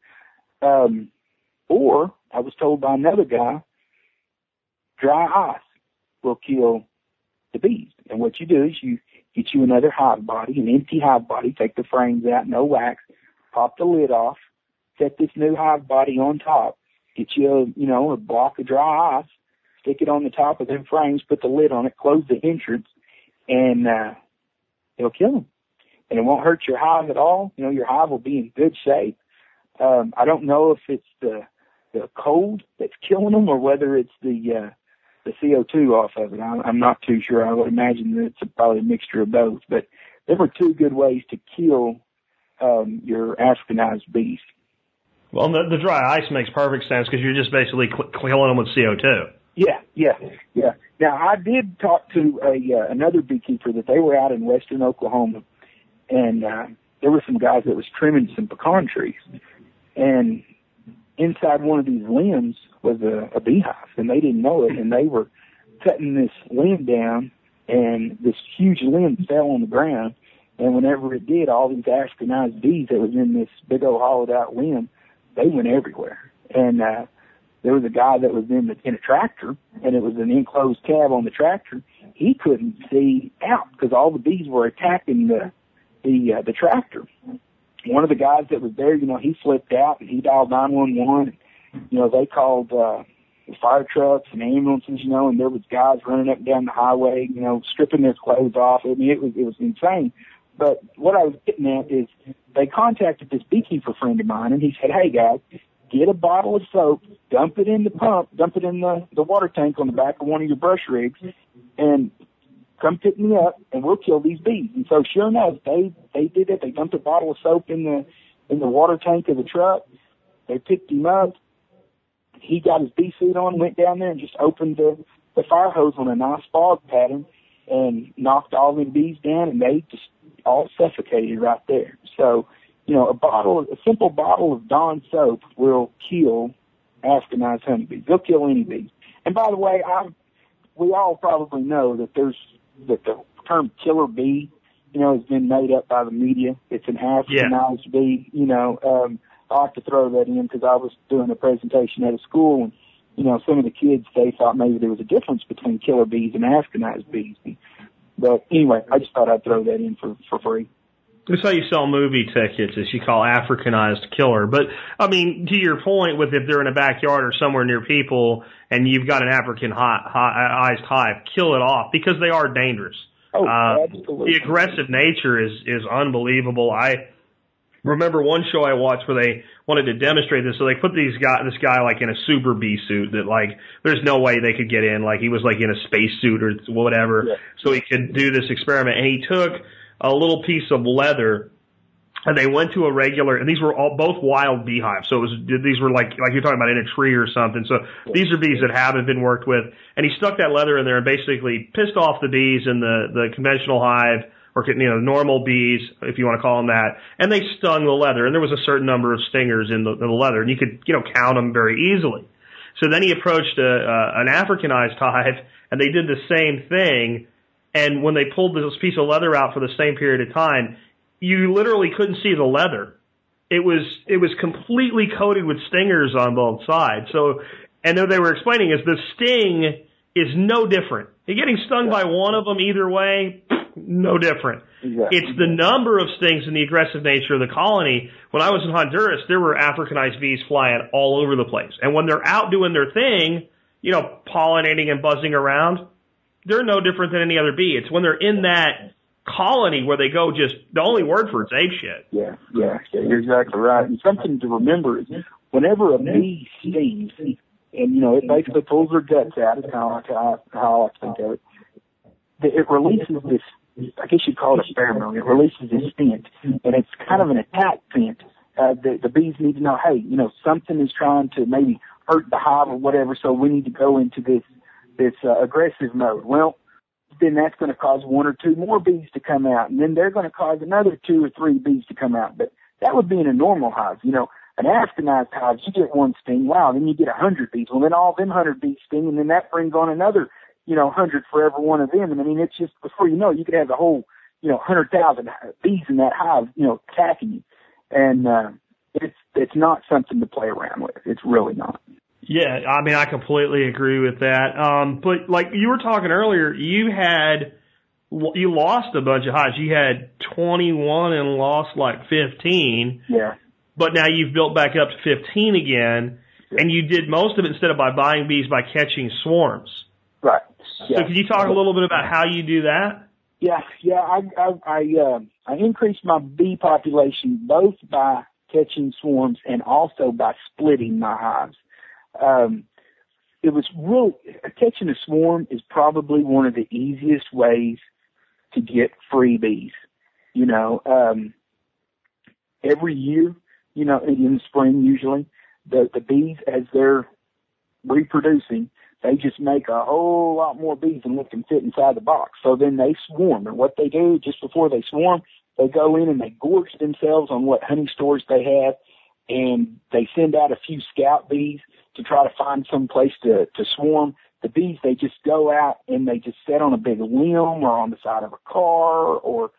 Or I was told by another guy, dry ice will kill the bees. And what you do is you get you another hive body, an empty hive body, take the frames out, no wax, pop the lid off, set this new hive body on top, get you a block of dry ice, stick it on the top of them frames, put the lid on it, close the entrance, and it'll kill them. And it won't hurt your hive at all. You know, your hive will be in good shape. I don't know if it's the cold that's killing them or whether it's the CO2 off of it. I'm not too sure. I would imagine that it's probably a mixture of both. But there were two good ways to kill your Africanized bees. Well, the dry ice makes perfect sense because you're just basically killing them with CO2. Yeah. Now, I did talk to another beekeeper that they were out in western Oklahoma, and there were some guys that was trimming some pecan trees. And inside one of these limbs was a beehive, and they didn't know it, and they were cutting this limb down, and this huge limb fell on the ground, and whenever it did, all these Ashkenaz bees that was in this big old hollowed-out limb, they went everywhere. And there was a guy that was in a tractor, and it was an enclosed cab on the tractor. He couldn't see out because all the bees were attacking the tractor. One of the guys that was there, he flipped out and he dialed 911. They called fire trucks and ambulances, and there was guys running up and down the highway, stripping their clothes off. I mean, it was insane. But what I was getting at is they contacted this beekeeper friend of mine, and he said, hey, guys, get a bottle of soap, dump it in the pump, dump it in the water tank on the back of one of your brush rigs, and come pick me up, and we'll kill these bees. And so sure enough, they did it. They dumped a bottle of soap in the water tank of the truck. They picked him up. He got his bee suit on, went down there, and just opened the fire hose on a nice fog pattern and knocked all the bees down, and they just all suffocated right there. So, a simple bottle of Dawn soap will kill Ashkenaz honeybees. They'll kill any bees. And by the way, we all probably know that the term killer bee, has been made up by the media. It's an Africanized bee. I like to throw that in because I was doing a presentation at a school, and some of the kids, they thought maybe there was a difference between killer bees and Africanized bees. But anyway, I just thought I'd throw that in for free. That's how you sell movie tickets, is you call Africanized killer. But, I mean, to your point with if they're in a backyard or somewhere near people and you've got an Africanized hive, kill it off because they are dangerous. Oh, absolutely. The aggressive nature is unbelievable. I remember one show I watched where they wanted to demonstrate this, so they put this guy like in a super bee suit that like there's no way they could get in, like he was like in a space suit or whatever, so he could do this experiment. And he took a little piece of leather, and they went to and these were both wild beehives. So these were like you're talking about in a tree or something. So these are bees that haven't been worked with. And he stuck that leather in there and basically pissed off the bees in the conventional hive, or normal bees, if you want to call them that. And they stung the leather, and there was a certain number of stingers in the leather, and you could count them very easily. So then he approached an Africanized hive, and they did the same thing. And when they pulled this piece of leather out for the same period of time, you literally couldn't see the leather. It was completely coated with stingers on both sides. So, and what they were explaining is the sting is no different. You're getting stung by one of them either way, no different. Exactly. It's the number of stings and the aggressive nature of the colony. When I was in Honduras, there were Africanized bees flying all over the place. And when they're out doing their thing, pollinating and buzzing around, they're no different than any other bee. It's when they're in that colony where they go the only word for it's ape shit. Yeah, you're exactly right. And something to remember is whenever a bee stings, and, it basically pulls their guts out, is kind of how I think of it, it releases this, I guess you'd call it a pheromone. It releases this scent, and it's kind of an attack scent. The bees need to know, hey, something is trying to maybe hurt the hive or whatever, so we need to go into this aggressive mode. Well, then that's going to cause 1 or 2 more bees to come out, and then they're going to cause another 2 or 3 bees to come out. But that would be in a normal hive. You know, an Ashkenaz hive, you get 1 sting, wow, then you get 100 bees. Well, then all them 100 bees sting, and then that brings on another, 100 for every one of them. And I mean, it's just, before you know it, you could have the whole, 100,000 bees in that hive, attacking you. And it's not something to play around with. It's really not. Yeah, I mean, I completely agree with that. But like you were talking earlier, you lost a bunch of hives. You had 21 and lost like 15. Yeah. But now you've built back up to 15 again, and you did most of it instead of by buying bees by catching swarms. Right. Yeah. So could you talk a little bit about how you do that? Yeah. I increased my bee population both by catching swarms and also by splitting my hives. It was catching a swarm is probably one of the easiest ways to get free bees. Every year, in the spring usually, the bees, as they're reproducing, they just make a whole lot more bees than what can fit inside the box. So then they swarm. And what they do just before they swarm, they go in and they gorge themselves on what honey stores they have, and they send out a few scout bees to try to find some place to swarm. The bees, they just go out and they just sit on a big limb or on the side of a car or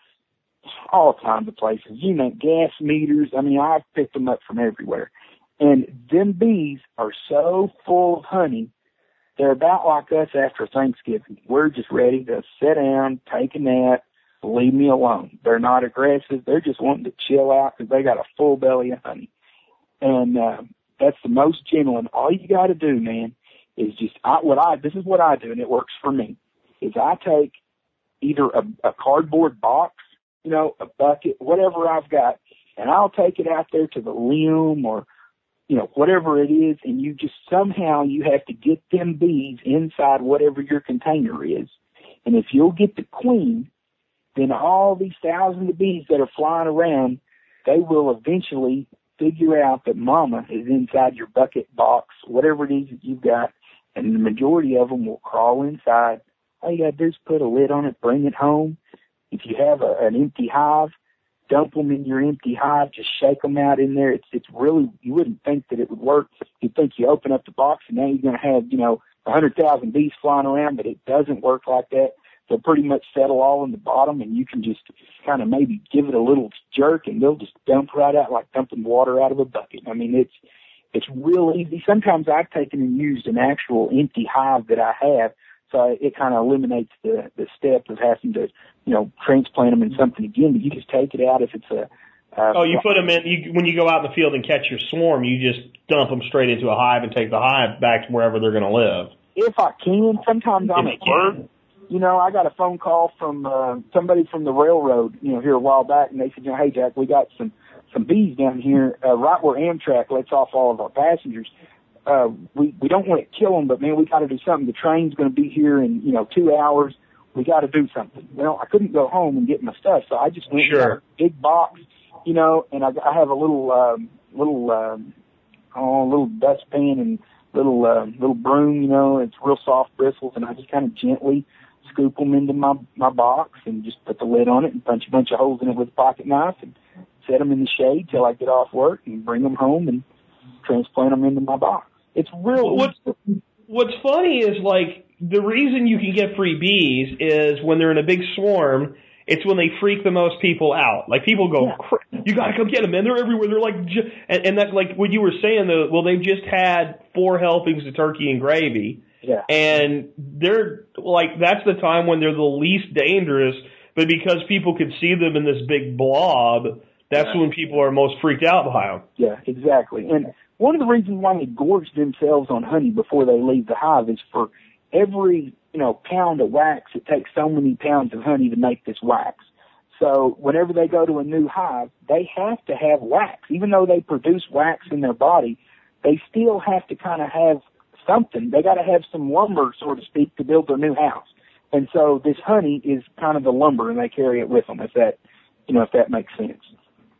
all kinds of places. Gas meters. I mean, I've picked them up from everywhere. And them bees are so full of honey, they're about like us after Thanksgiving. We're just ready to sit down, take a nap, leave me alone. They're not aggressive. They're just wanting to chill out because they got a full belly of honey. And that's the most gentle. And all you got to do, man, is just this is what I do, and it works for me, is I take either a cardboard box, a bucket, whatever I've got, and I'll take it out there to the limb or, whatever it is, and you just somehow you have to get them bees inside whatever your container is. And if you'll get the queen, then all these thousands of bees that are flying around, they will eventually figure out that mama is inside your bucket box, whatever it is that you've got, and the majority of them will crawl inside. All you got to do is put a lid on it, bring it home. If you have an empty hive, dump them in your empty hive, just shake them out in there. It's really, you wouldn't think that it would work. You'd think you open up the box and now you're going to have, 100,000 bees flying around, but it doesn't work like that. They'll pretty much settle all in the bottom, and you can just kind of maybe give it a little jerk, and they'll just dump right out like dumping water out of a bucket. I mean, it's real easy. Sometimes I've taken and used an actual empty hive that I have, so it kind of eliminates the step of having to, transplant them in something again. But you just take it out if it's a you put them in, when you go out in the field and catch your swarm, you just dump them straight into a hive and take the hive back to wherever they're going to live. If I can. Sometimes I'm at work. I got a phone call from somebody from the railroad, here a while back, and they said, hey, Jack, we got some bees down here right where Amtrak lets off all of our passengers. We don't want to kill them, but, man, we got to do something. The train's going to be here in, 2 hours. We got to do something. Well, I couldn't go home and get my stuff, so I just went and got a big box, and I have a little dustpan and little broom, it's real soft bristles, and I just kind of gently scoop them into my box and just put the lid on it and punch a bunch of holes in it with a pocket knife and set them in the shade till I get off work and bring them home and transplant them into my box. It's real. What's funny is, like, the reason you can get free bees is when they're in a big swarm, it's when they freak the most people out. Like, people go, you got to come get them, man. They're everywhere. They're like, and that, like what you were saying, though, they've just had 4 helpings of turkey and gravy. Yeah. And they're like, that's the time when they're the least dangerous, but because people could see them in this big blob, that's when people are most freaked out by them. Yeah, exactly. And one of the reasons why they gorge themselves on honey before they leave the hive is for every, pound of wax, it takes so many pounds of honey to make this wax. So whenever they go to a new hive, they have to have wax. Even though they produce wax in their body, they still have to kind of have something. They got to have some lumber, so to speak, to build their new house. And so this honey is kind of the lumber, and they carry it with them, if that makes sense.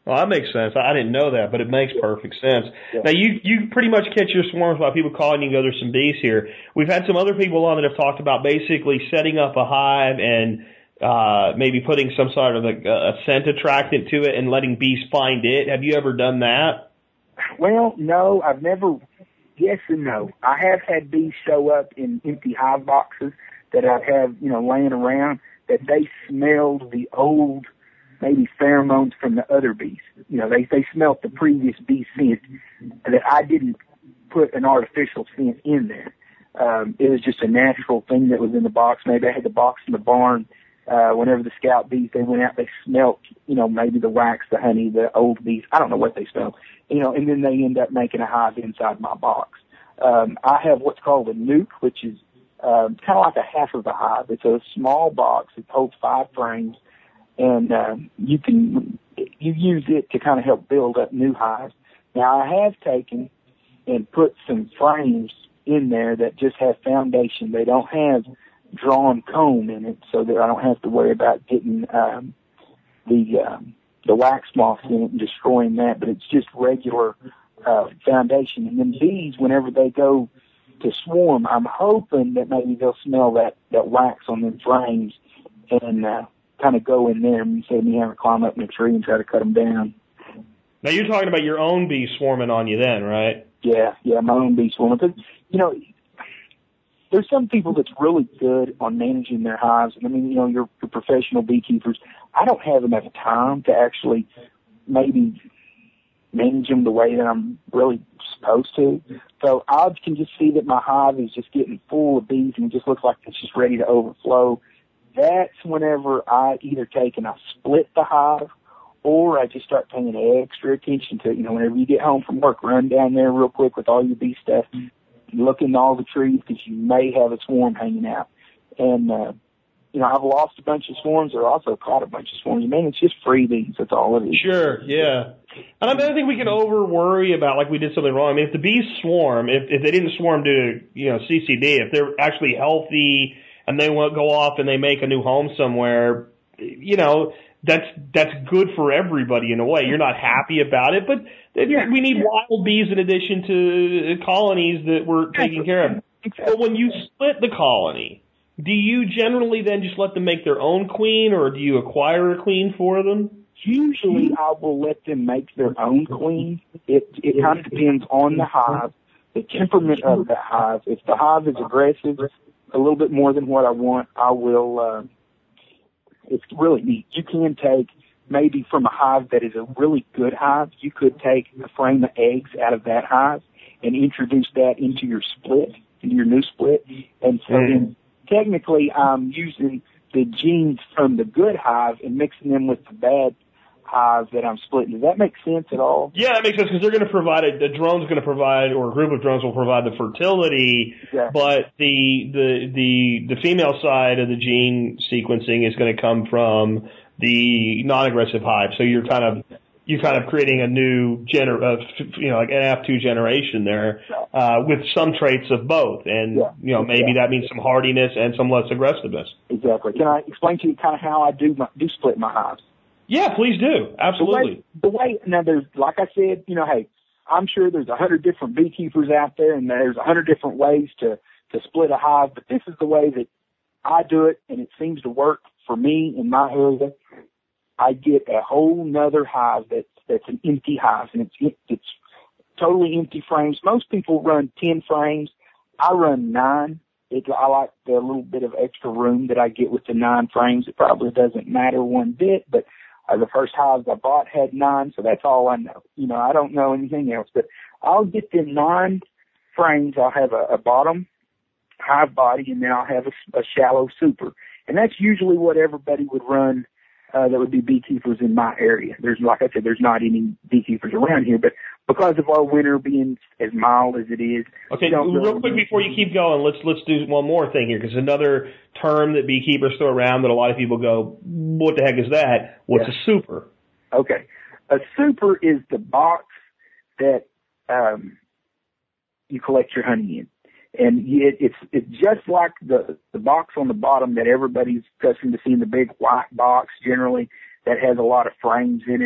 Well, that makes sense. I didn't know that, but it makes perfect sense. Yeah. Now, you pretty much catch your swarms by people calling you and go, there's some bees here. We've had some other people on that have talked about basically setting up a hive and maybe putting some sort of a scent attractant to it and letting bees find it. Have you ever done that? Well, no, I've never. Yes and no. I have had bees show up in empty hive boxes that I have, laying around, that they smelled the old, maybe pheromones from the other bees. They smelled the previous bee scent, that I didn't put an artificial scent in there. It was just a natural thing that was in the box. Maybe I had the box in the barn. Whenever the scout bees, they went out, they smelt, maybe the wax, the honey, the old bees. I don't know what they smelled, and then they end up making a hive inside my box. I have what's called a nuke, which is kind of like a half of a hive. It's a small box. It holds 5 frames, and you use it to kind of help build up new hives. Now, I have taken and put some frames in there that just have foundation. They don't have drawn comb in it, so that I don't have to worry about getting the wax moths in it and destroying that, but it's just regular foundation. And then bees, whenever they go to swarm, I'm hoping that maybe they'll smell that wax on them frames and kind of go in there and say me having to climb up in a tree and try to cut them down. Now you're talking about your own bees swarming on you then, right? Yeah, my own bees swarming. Because, there's some people that's really good on managing their hives. And I mean, you're professional beekeepers. I don't have enough time to actually maybe manage them the way that I'm really supposed to. So I can just see that my hive is just getting full of bees and it just looks like it's just ready to overflow. That's whenever I either take and I split the hive, or I just start paying extra attention to it. Whenever you get home from work, run down there real quick with all your bee stuff, look in all the trees because you may have a swarm hanging out. And, I've lost a bunch of swarms or also caught a bunch of swarms. Man, it's just freebies. That's all it is. Sure, yeah. And I don't think we can over-worry about like we did something wrong. I mean, if the bees swarm, if they didn't swarm due to, CCD, if they're actually healthy and they want to go off and they make a new home somewhere, that's good for everybody in a way. You're not happy about it, but we need wild bees in addition to colonies that we're taking care of. Exactly. But when you split the colony, do you generally then just let them make their own queen, or do you acquire a queen for them? Usually I will let them make their own queen. It kind of depends on the hive, the temperament of the hive. If the hive is aggressive, a little bit more than what I want, I will, it's really neat. You can take maybe from a hive that is a really good hive, you could take a frame of eggs out of that hive and introduce that into your new split. And so then technically I'm using the genes from the good hive and mixing them with the bad hive that I'm splitting. Does that make sense at all? Yeah, that makes sense because they're going to provide the drone's going to provide, or a group of drones will provide the fertility, but the female side of the gene sequencing is going to come from the non-aggressive hive. So you're kind of creating a new like an F2 generation there, with some traits of both. And, maybe that means some hardiness and some less aggressiveness. Exactly. Can I explain to you kind of how I do split my hives? Yeah, please do. Absolutely. The way now there's, like I said, hey, I'm sure there's 100 different beekeepers out there and there's 100 different ways to split a hive, but this is the way that I do it, and it seems to work for me in my area. I get a whole nother hive that's an empty hive, and it's totally empty frames. Most people run 10 frames. I run 9. I like the little bit of extra room that I get with the 9 frames. It probably doesn't matter one bit, but the first hives I bought had 9, so that's all I know. I don't know anything else, but I'll get them 9 frames. I'll have a bottom hive body, and then I'll have a shallow super. And that's usually what everybody would run that would be beekeepers in my area. Like I said, there's not any beekeepers around here, but because of our winter being as mild as it is. Okay, real quick before you keep going, let's do one more thing here, because another term that beekeepers throw around that a lot of people go, what the heck is that? What's a super? Okay. A super is the box that you collect your honey in. And it's just like the box on the bottom that everybody's accustomed to seeing, the big white box generally that has a lot of frames in it.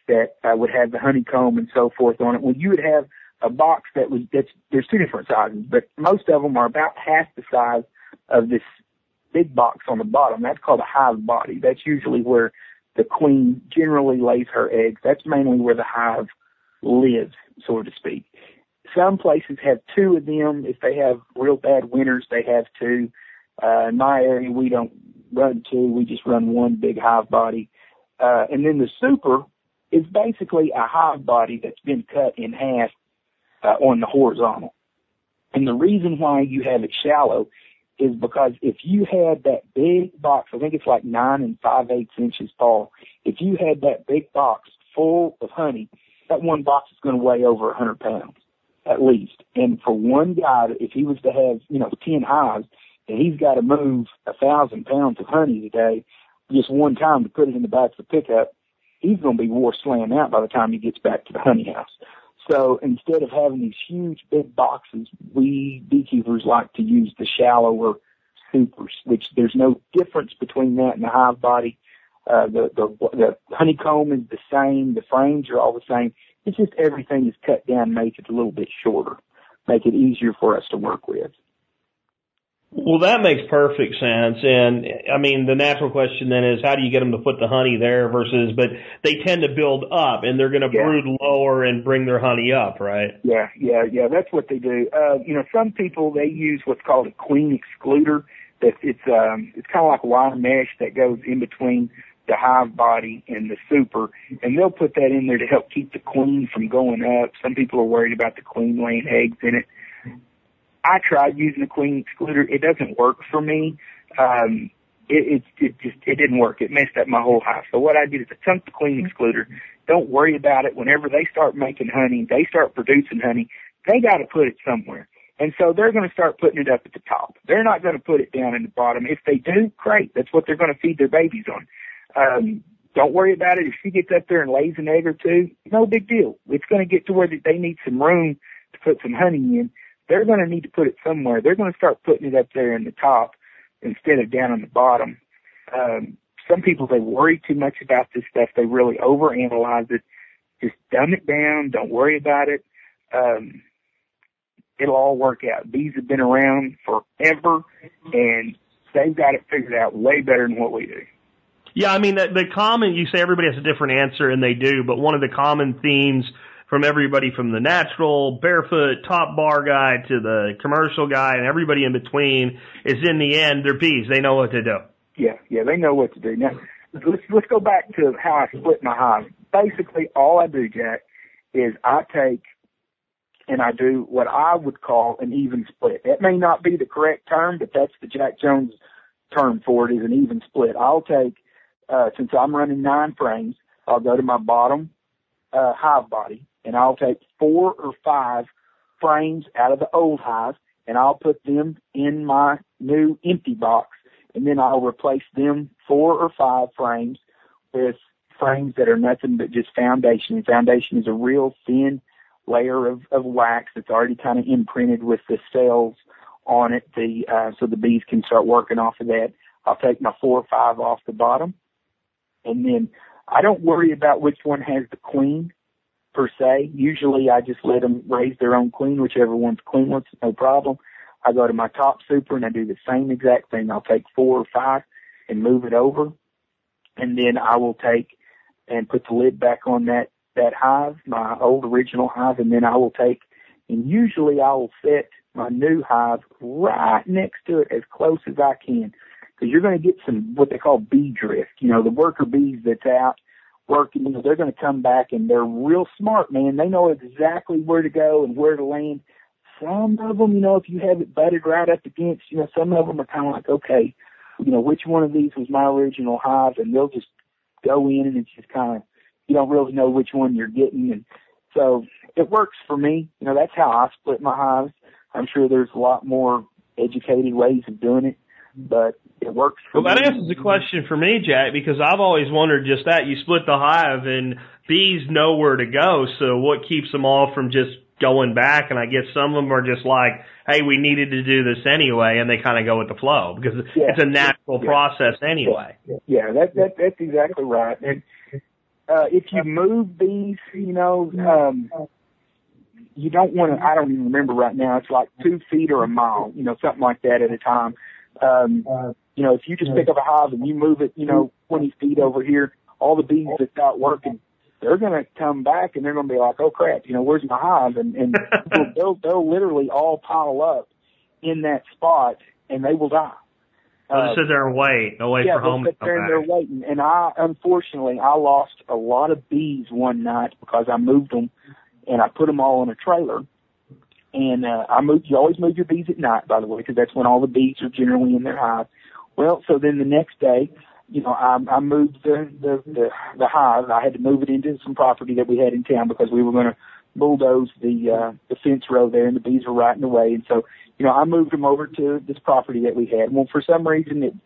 that would have the honeycomb and so forth on it. Well, you would have a box there's two different sizes, but most of them are about half the size of this big box on the bottom. That's called a hive body. That's usually where the queen generally lays her eggs. That's mainly where the hive lives, so to speak. Some places have two of them. If they have real bad winters, they have two. In my area, we don't run two. We just run one big hive body. And then the super is basically a hive body that's been cut in half on the horizontal. And the reason why you have it shallow is because if you had that big box, I think it's like 9 5/8 inches tall, if you had that big box full of honey, that one box is going to weigh over 100 pounds at least. And for one guy, if he was to have, 10 hives, and he's got to move 1,000 pounds of honey a day just one time to put it in the back of the pickup, he's going to be wore slam out by the time he gets back to the honey house. So instead of having these huge big boxes, we beekeepers like to use the shallower supers, which there's no difference between that and the hive body. The honeycomb is the same. The frames are all the same. It's just everything is cut down, make it a little bit shorter, make it easier for us to work with. Well, that makes perfect sense. And, I mean, the natural question then is how do you get them to put the honey there but they tend to build up, and they're going to brood lower and bring their honey up, right? Yeah, that's what they do. Some people, they use what's called a queen excluder. It's kind of like wire mesh that goes in between the hive body and the super, and they'll put that in there to help keep the queen from going up. Some people are worried about the queen laying eggs in it. I tried using the queen excluder. It doesn't work for me. It didn't work. It messed up my whole hive. So what I did is I took the queen excluder. Don't worry about it. Whenever they start making honey, they start producing honey, they got to put it somewhere. And so they're going to start putting it up at the top. They're not going to put it down in the bottom. If they do, great. That's what they're going to feed their babies on. Don't worry about it. If she gets up there and lays an egg or two, no big deal. It's going to get to where they need some room to put some honey in. They're going to need to put it somewhere. They're going to start putting it up there in the top instead of down on the bottom. Some people, they worry too much about this stuff. They really overanalyze it. Just dumb it down. Don't worry about it. It'll all work out. Bees have been around forever, and they've got it figured out way better than what we do. Yeah, I mean, the common, you say everybody has a different answer, and they do, but one of the common themes from everybody from the natural, barefoot, top bar guy to the commercial guy and everybody in between is in the end, they're bees. They know what to do. Yeah, they know what to do. Now, let's go back to how I split my hive. Basically, all I do, Jack, is I take and I do what I would call an even split. That may not be the correct term, but that's the Jack Jones term for it, is an even split. I'll take, since I'm running 9 frames, I'll go to my bottom hive body, and I'll take 4 or 5 frames out of the old hive, and I'll put them in my new empty box, and then I'll replace them 4 or 5 frames with frames that are nothing but just foundation. And foundation is a real thin layer of wax that's already kind of imprinted with the cells on it, so the bees can start working off of that. I'll take my 4 or 5 off the bottom, and then I don't worry about which one has the queen per se. Usually I just let them raise their own queen, whichever one's queenless, no problem. I go to my top super and I do the same exact thing. I'll take 4 or 5 and move it over, and then I will take and put the lid back on that hive, my old original hive, and then I will take, and usually I will set my new hive right next to it as close as I can, because you're going to get some what they call bee drift. The worker bees that's out working, they're going to come back, and they're real smart, man. They know exactly where to go and where to land. Some of them, if you have it butted right up against, some of them are kind of like, okay, which one of these was my original hive, and they'll just go in, and it's just kind of, you don't really know which one you're getting. And so it works for me. That's how I split my hives. I'm sure there's a lot more educated ways of doing it, but it works for me. Well, that answers the question for me, Jack, because I've always wondered just that. You split the hive, and bees know where to go, so what keeps them all from just going back? And I guess some of them are just like, hey, we needed to do this anyway, and they kind of go with the flow, because it's a natural process anyway. Yeah, that's exactly right. And if you move bees, you don't want to, I don't even remember right now, it's like 2 feet or a mile, something like that at a time. If you just pick up a hive and you move it, 20 feet over here, all the bees that's not working, they're going to come back and they're going to be like, oh crap, where's my hive? And they'll literally all pile up in that spot and they will die. They'll just sit there and wait for home to come back. They're waiting. And unfortunately, I lost a lot of bees one night because I moved them and I put them all in a trailer. And you always move your bees at night, by the way, because that's when all the bees are generally in their hive. Well, so then the next day, I moved the hive. I had to move it into some property that we had in town because we were going to bulldoze the fence row there, and the bees were right in the way. And so, I moved them over to this property that we had. Well, for some reason,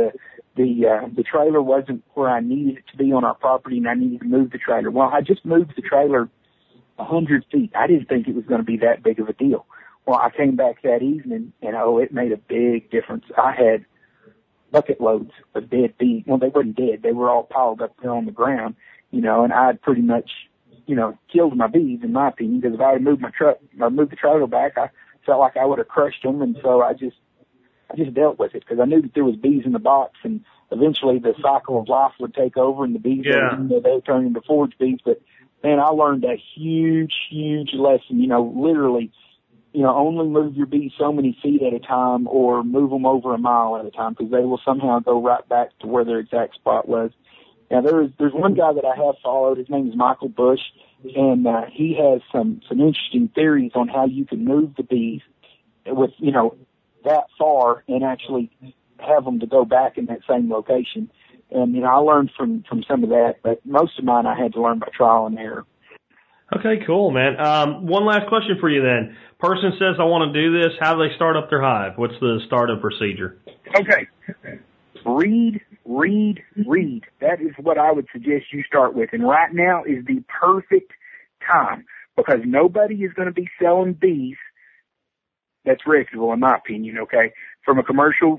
the trailer wasn't where I needed it to be on our property, and I needed to move the trailer. Well, I just moved the trailer 100 feet. I didn't think it was going to be that big of a deal. Well, I came back that evening, and it made a big difference. I had bucket loads of dead bees. Well, they weren't dead. They were all piled up there on the ground, and I had pretty much, killed my bees, in my opinion, because if I had moved moved the trailer back, I felt like I would have crushed them, and so I just dealt with it because I knew that there was bees in the box, and eventually the cycle of life would take over, and the bees they would turn into forage bees. But man, I learned a huge, huge lesson. Literally, only move your bees so many feet at a time, or move them over a mile at a time, because they will somehow go right back to where their exact spot was. Now, there's one guy that I have followed. His name is Michael Bush, and he has some interesting theories on how you can move the bees with, that far and actually have them to go back in that same location. And, I learned from some of that, but most of mine I had to learn by trial and error. Okay, cool, man. One last question for you then. Person says, I want to do this. How do they start up their hive? What's the startup procedure? Okay. Read. That is what I would suggest you start with. And right now is the perfect time because nobody is going to be selling bees that's reputable, in my opinion, okay, from a commercial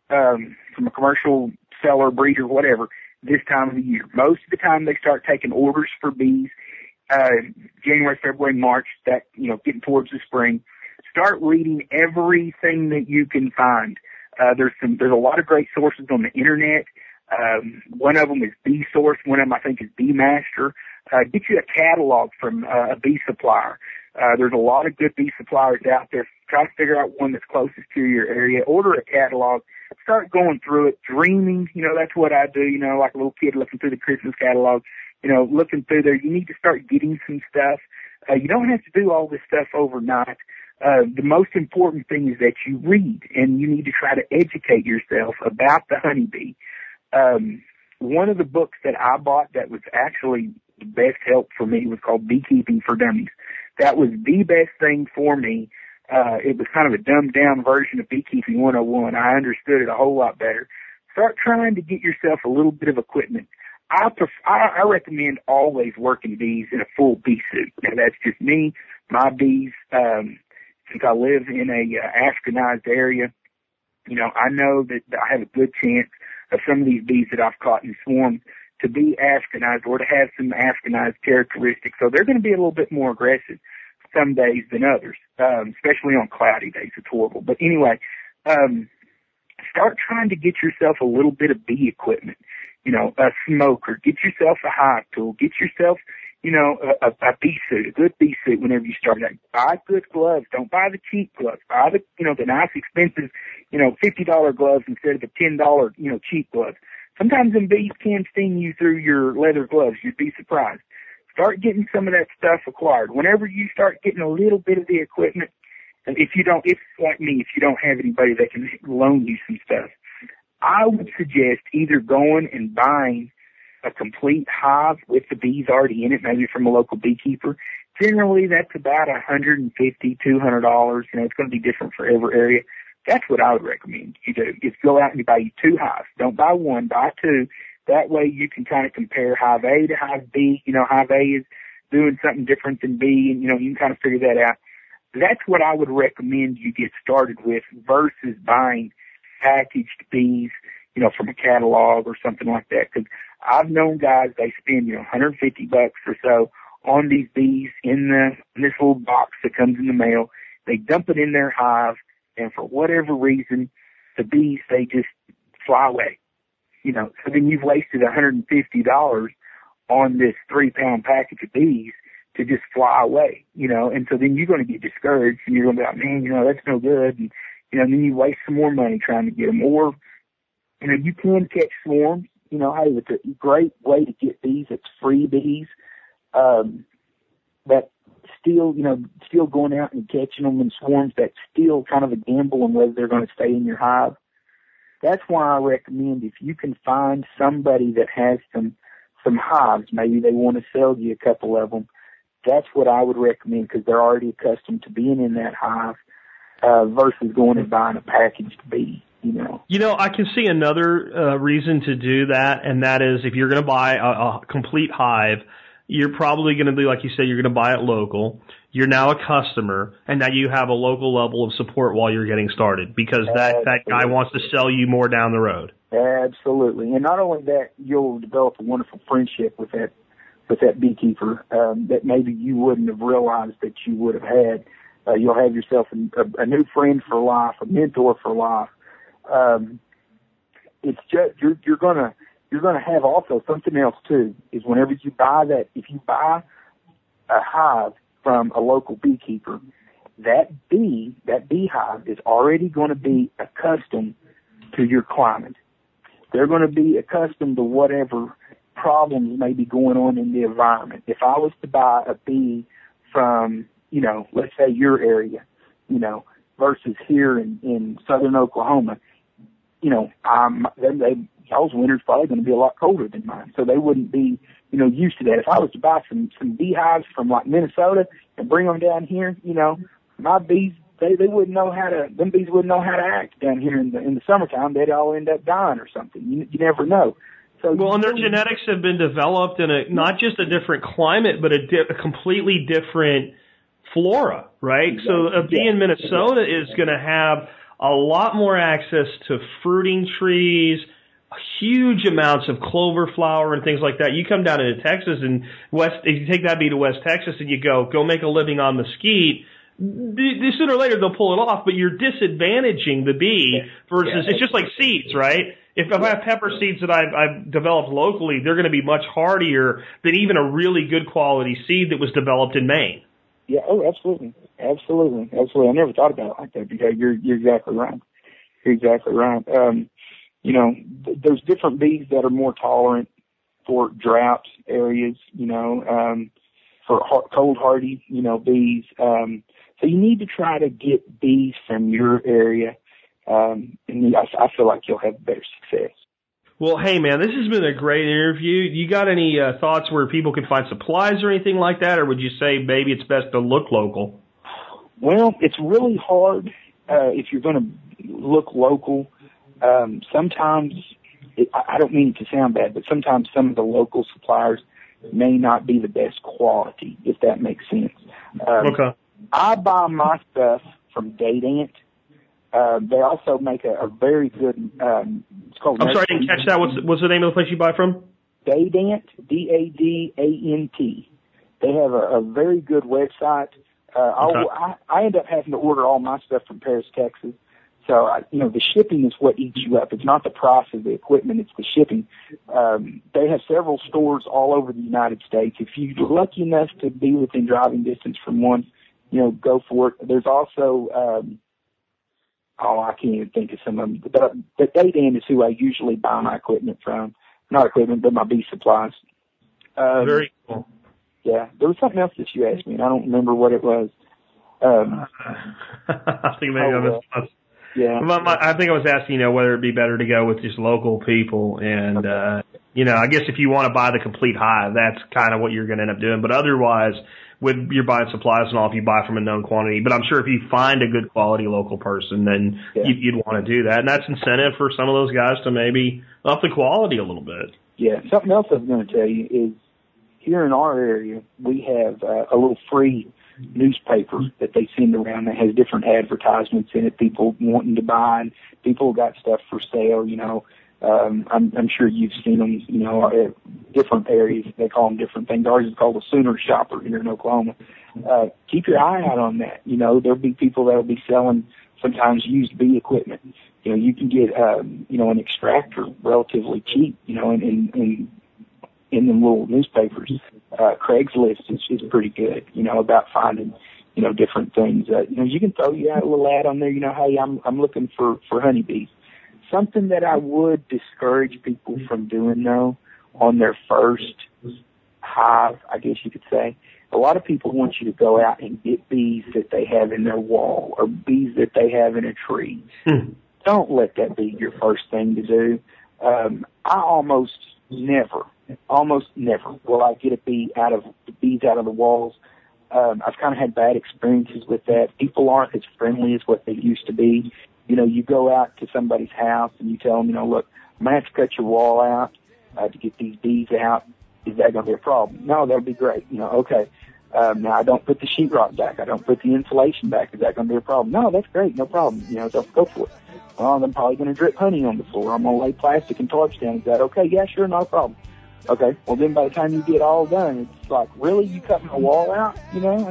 seller, breeder, whatever, this time of the year. Most of the time they start taking orders for bees January, February, March, that, getting towards the spring. Start reading everything that you can find. There's a lot of great sources on the internet. One of them is Bee Source. One of them I think is Bee Master. Get you a catalog from a bee supplier. There's a lot of good bee suppliers out there. Try to figure out one that's closest to your area. Order a catalog. Start going through it, dreaming. That's what I do, like a little kid looking through the Christmas catalog, looking through there. You need to start getting some stuff. You don't have to do all this stuff overnight. The most important thing is that you read, and you need to try to educate yourself about the honeybee. One of the books that I bought that was actually the best help for me was called Beekeeping for Dummies. That was the best thing for me. It was kind of a dumbed down version of Beekeeping 101. I understood it a whole lot better. Start trying to get yourself a little bit of equipment. I recommend always working bees in a full bee suit. Now that's just me. My bees, since I live in a Africanized area, I know that I have a good chance of some of these bees that I've caught in swarms to be Africanized or to have some Africanized characteristics. So they're going to be a little bit more aggressive some days than others, especially on cloudy days. It's horrible. But anyway, start trying to get yourself a little bit of bee equipment, a smoker. Get yourself a hive tool. Get yourself, a bee suit, a good bee suit whenever you start out. Buy good gloves. Don't buy the cheap gloves. Buy the nice, expensive, $50 gloves instead of the $10, cheap gloves. Sometimes them bees can sting you through your leather gloves. You'd be surprised. Start getting some of that stuff acquired. Whenever you start getting a little bit of the equipment, and if like me, if you don't have anybody that can loan you some stuff, I would suggest either going and buying a complete hive with the bees already in it, maybe from a local beekeeper. Generally, that's about $150, $200. It's going to be different for every area. That's what I would recommend you do, is go out and you buy you 2 hives. Don't buy 1, buy 2. That way you can kind of compare hive A to hive B. Hive A is doing something different than B, and, you can kind of figure that out. That's what I would recommend you get started with versus buying packaged bees, from a catalog or something like that. Because I've known guys, they spend, $150 or so on these bees in this little box that comes in the mail. They dump it in their hive, and for whatever reason, the bees, they just fly away. So then you've wasted $150 on this 3-pound package of bees to just fly away, and so then you're going to get discouraged, and you're going to be like, man, that's no good, and, then you waste some more money trying to get them. Or, you can catch swarms, hey, it's a great way to get bees. It's free bees, but still, still going out and catching them in swarms, that's still kind of a gamble on whether they're going to stay in your hive. That's why I recommend, if you can find somebody that has some hives, maybe they want to sell you a couple of them, that's what I would recommend, because they're already accustomed to being in that hive, versus going and buying a packaged bee. I can see another reason to do that, and that is if you're going to buy a complete hive, you're probably going to be, like you said, you're going to buy it local. You're now a customer, and now you have a local level of support while you're getting started, because that guy wants to sell you more down the road. Absolutely. And not only that, you'll develop a wonderful friendship with that beekeeper that maybe you wouldn't have realized that you would have had. You'll have yourself a new friend for life, a mentor for life. It's just you're gonna have also something else too. Is whenever you buy that, if you buy a hive from a local beekeeper, that beehive is already going to be accustomed to your climate. They're going to be accustomed to whatever problems may be going on in the environment. If I was to buy a bee from, let's say your area, versus here in southern Oklahoma, y'all's winter's probably going to be a lot colder than mine, so they wouldn't be, used to that. If I was to buy some beehives from like Minnesota and bring them down here, my bees, they wouldn't know them bees wouldn't know how to act down here in the summertime. They'd all end up dying or something. You never know. So and their genetics have been developed in not just a different climate, but a completely different flora, right? Exactly. So a bee in Minnesota is going to have a lot more access to fruiting trees, huge amounts of clover flower and things like that. You come down into Texas and if you take that bee to West Texas and you go make a living on mesquite, sooner or later they'll pull it off, but you're disadvantaging the bee versus it's just like seeds, right? If I have pepper seeds that I've developed locally, they're going to be much hardier than even a really good quality seed that was developed in Maine. Yeah, absolutely. I never thought about it like that. You're exactly right. There's different bees that are more tolerant for drought areas, for cold hardy, bees. So you need to try to get bees from your area, and I feel like you'll have better success. Well, hey, man, this has been a great interview. You got any thoughts where people can find supplies or anything like that, or would you say maybe it's best to look local? Well, it's really hard if you're going to look local. Sometimes, I don't mean it to sound bad, but sometimes some of the local suppliers may not be the best quality, if that makes sense. Okay. I buy my stuff from Date Ant. They also make a very good, it's called... I'm sorry, I didn't catch that. What's the name of the place you buy from? Date Ant, D-A-D-A-N-T. They have a very good website. I end up having to order all my stuff from Paris, Texas. So, the shipping is what eats you up. It's not the price of the equipment, it's the shipping. They have several stores all over the United States. If you're lucky enough to be within driving distance from one, go for it. There's also, I can't even think of some of them. But Date Ant is who I usually buy my equipment from. Not equipment, but my bee supplies. Very cool. Yeah. There was something else that you asked me, and I don't remember what it was. I think maybe I missed. Yeah. I think I was asking, whether it'd be better to go with just local people. And, I guess if you want to buy the complete hive, that's kind of what you're going to end up doing. But otherwise, with you're buying supplies and all, if you buy from a known quantity. But I'm sure if you find a good quality local person, then you'd want to do that. And that's incentive for some of those guys to maybe up the quality a little bit. Yeah. Something else I was going to tell you is here in our area, we have a little free newspaper that they send around that has different advertisements in it, people wanting to buy, and people got stuff for sale, I'm sure you've seen them, you know, at different areas. They call them different things. Ours is called a Sooner Shopper here in Oklahoma. Keep your eye out on that. You know, there'll be people that'll be selling sometimes used bee equipment. You know, you can get, you know, an extractor relatively cheap, you know, in them little newspapers. Craigslist is pretty good, you know, about finding, you know, different things. You know, you can throw out a little ad on there, you know, hey, I'm looking for honeybees. Something that I would discourage people from doing, though, on their first hive, I guess you could say, a lot of people want you to go out and get bees that they have in their wall or bees that they have in a tree. Don't let that be your first thing to do. I almost never will I get bees out of the walls. I've kind of had bad experiences with that. People aren't as friendly as what they used to be. You know, you go out to somebody's house and you tell them, you know, look, I'm going to have to cut your wall out to get these bees out. Is that going to be a problem? No, that'll be great. You know, okay. Now, I don't put the sheetrock back. I don't put the insulation back. Is that going to be a problem? No, that's great. No problem. You know, go for it. Well, I'm probably going to drip honey on the floor. I'm going to lay plastic and tarps down. Is that okay? Yeah, sure, no problem. Okay, well, then by the time you get all done, it's like, really? You cut my wall out? You know? And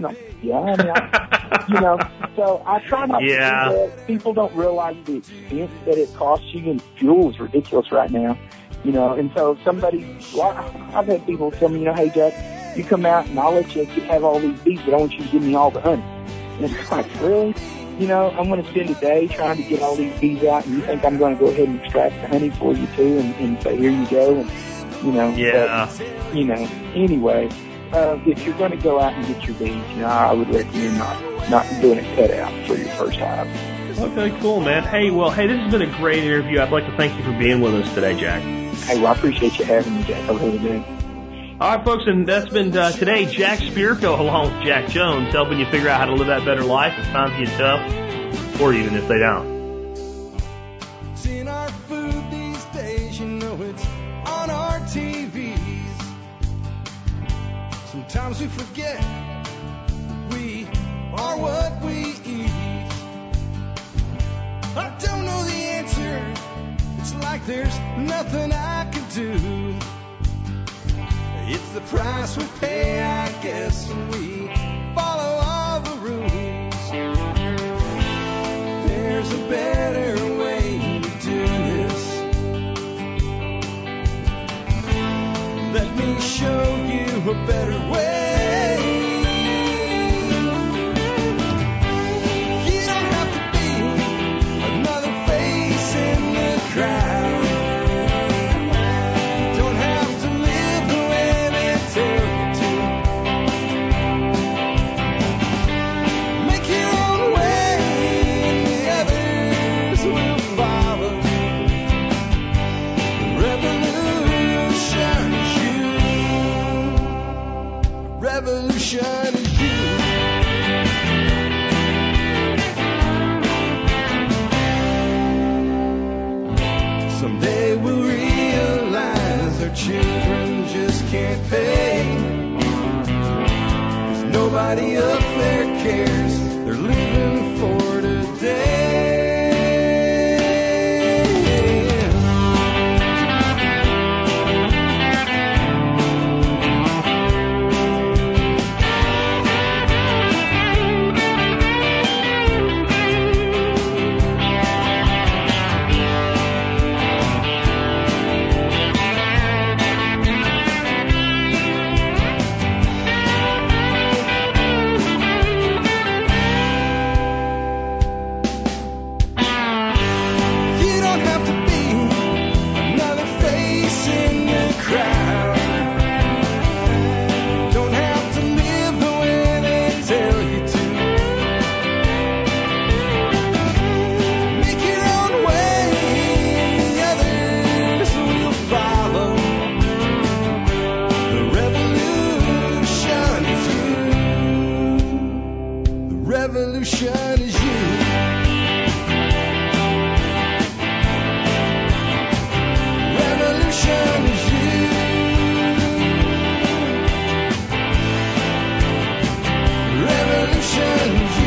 you know, so I try not to do that. People don't realize the expense that it costs you, and fuel is ridiculous right now. You know, and so I've had people tell me, you know, hey, Jack, you come out and I'll let you have all these bees, but I want you to give me all the honey. And it's like, really? You know, I'm going to spend a day trying to get all these bees out, and you think I'm going to go ahead and extract the honey for you, too, and say, here you go, and, you know. Yeah. But, you know, anyway, if you're going to go out and get your bees, you know, I would recommend not doing a cutout for your first hive. Okay, cool, man. Hey, this has been a great interview. I'd like to thank you for being with us today, Jack. Hey, well, I appreciate you having me, Jack. I really do. All right, folks, and that's been today Jack Spirko along with Jack Jones, helping you figure out how to live that better life if times get tough, or even if they don't. It's in our food these days, you know it's on our TVs. Sometimes we forget we are what we eat. I don't know the answer. It's like there's nothing I can do. It's the price we pay, I guess, when we follow all the rules. There's a better way to do this. Let me show you a better way. You don't have to be another face in the crowd. Revolution is you. Someday we'll realize our children just can't pay. 'Cause nobody up there cares. They're living for today. Revolution is you. Revolution is you. Revolution is you.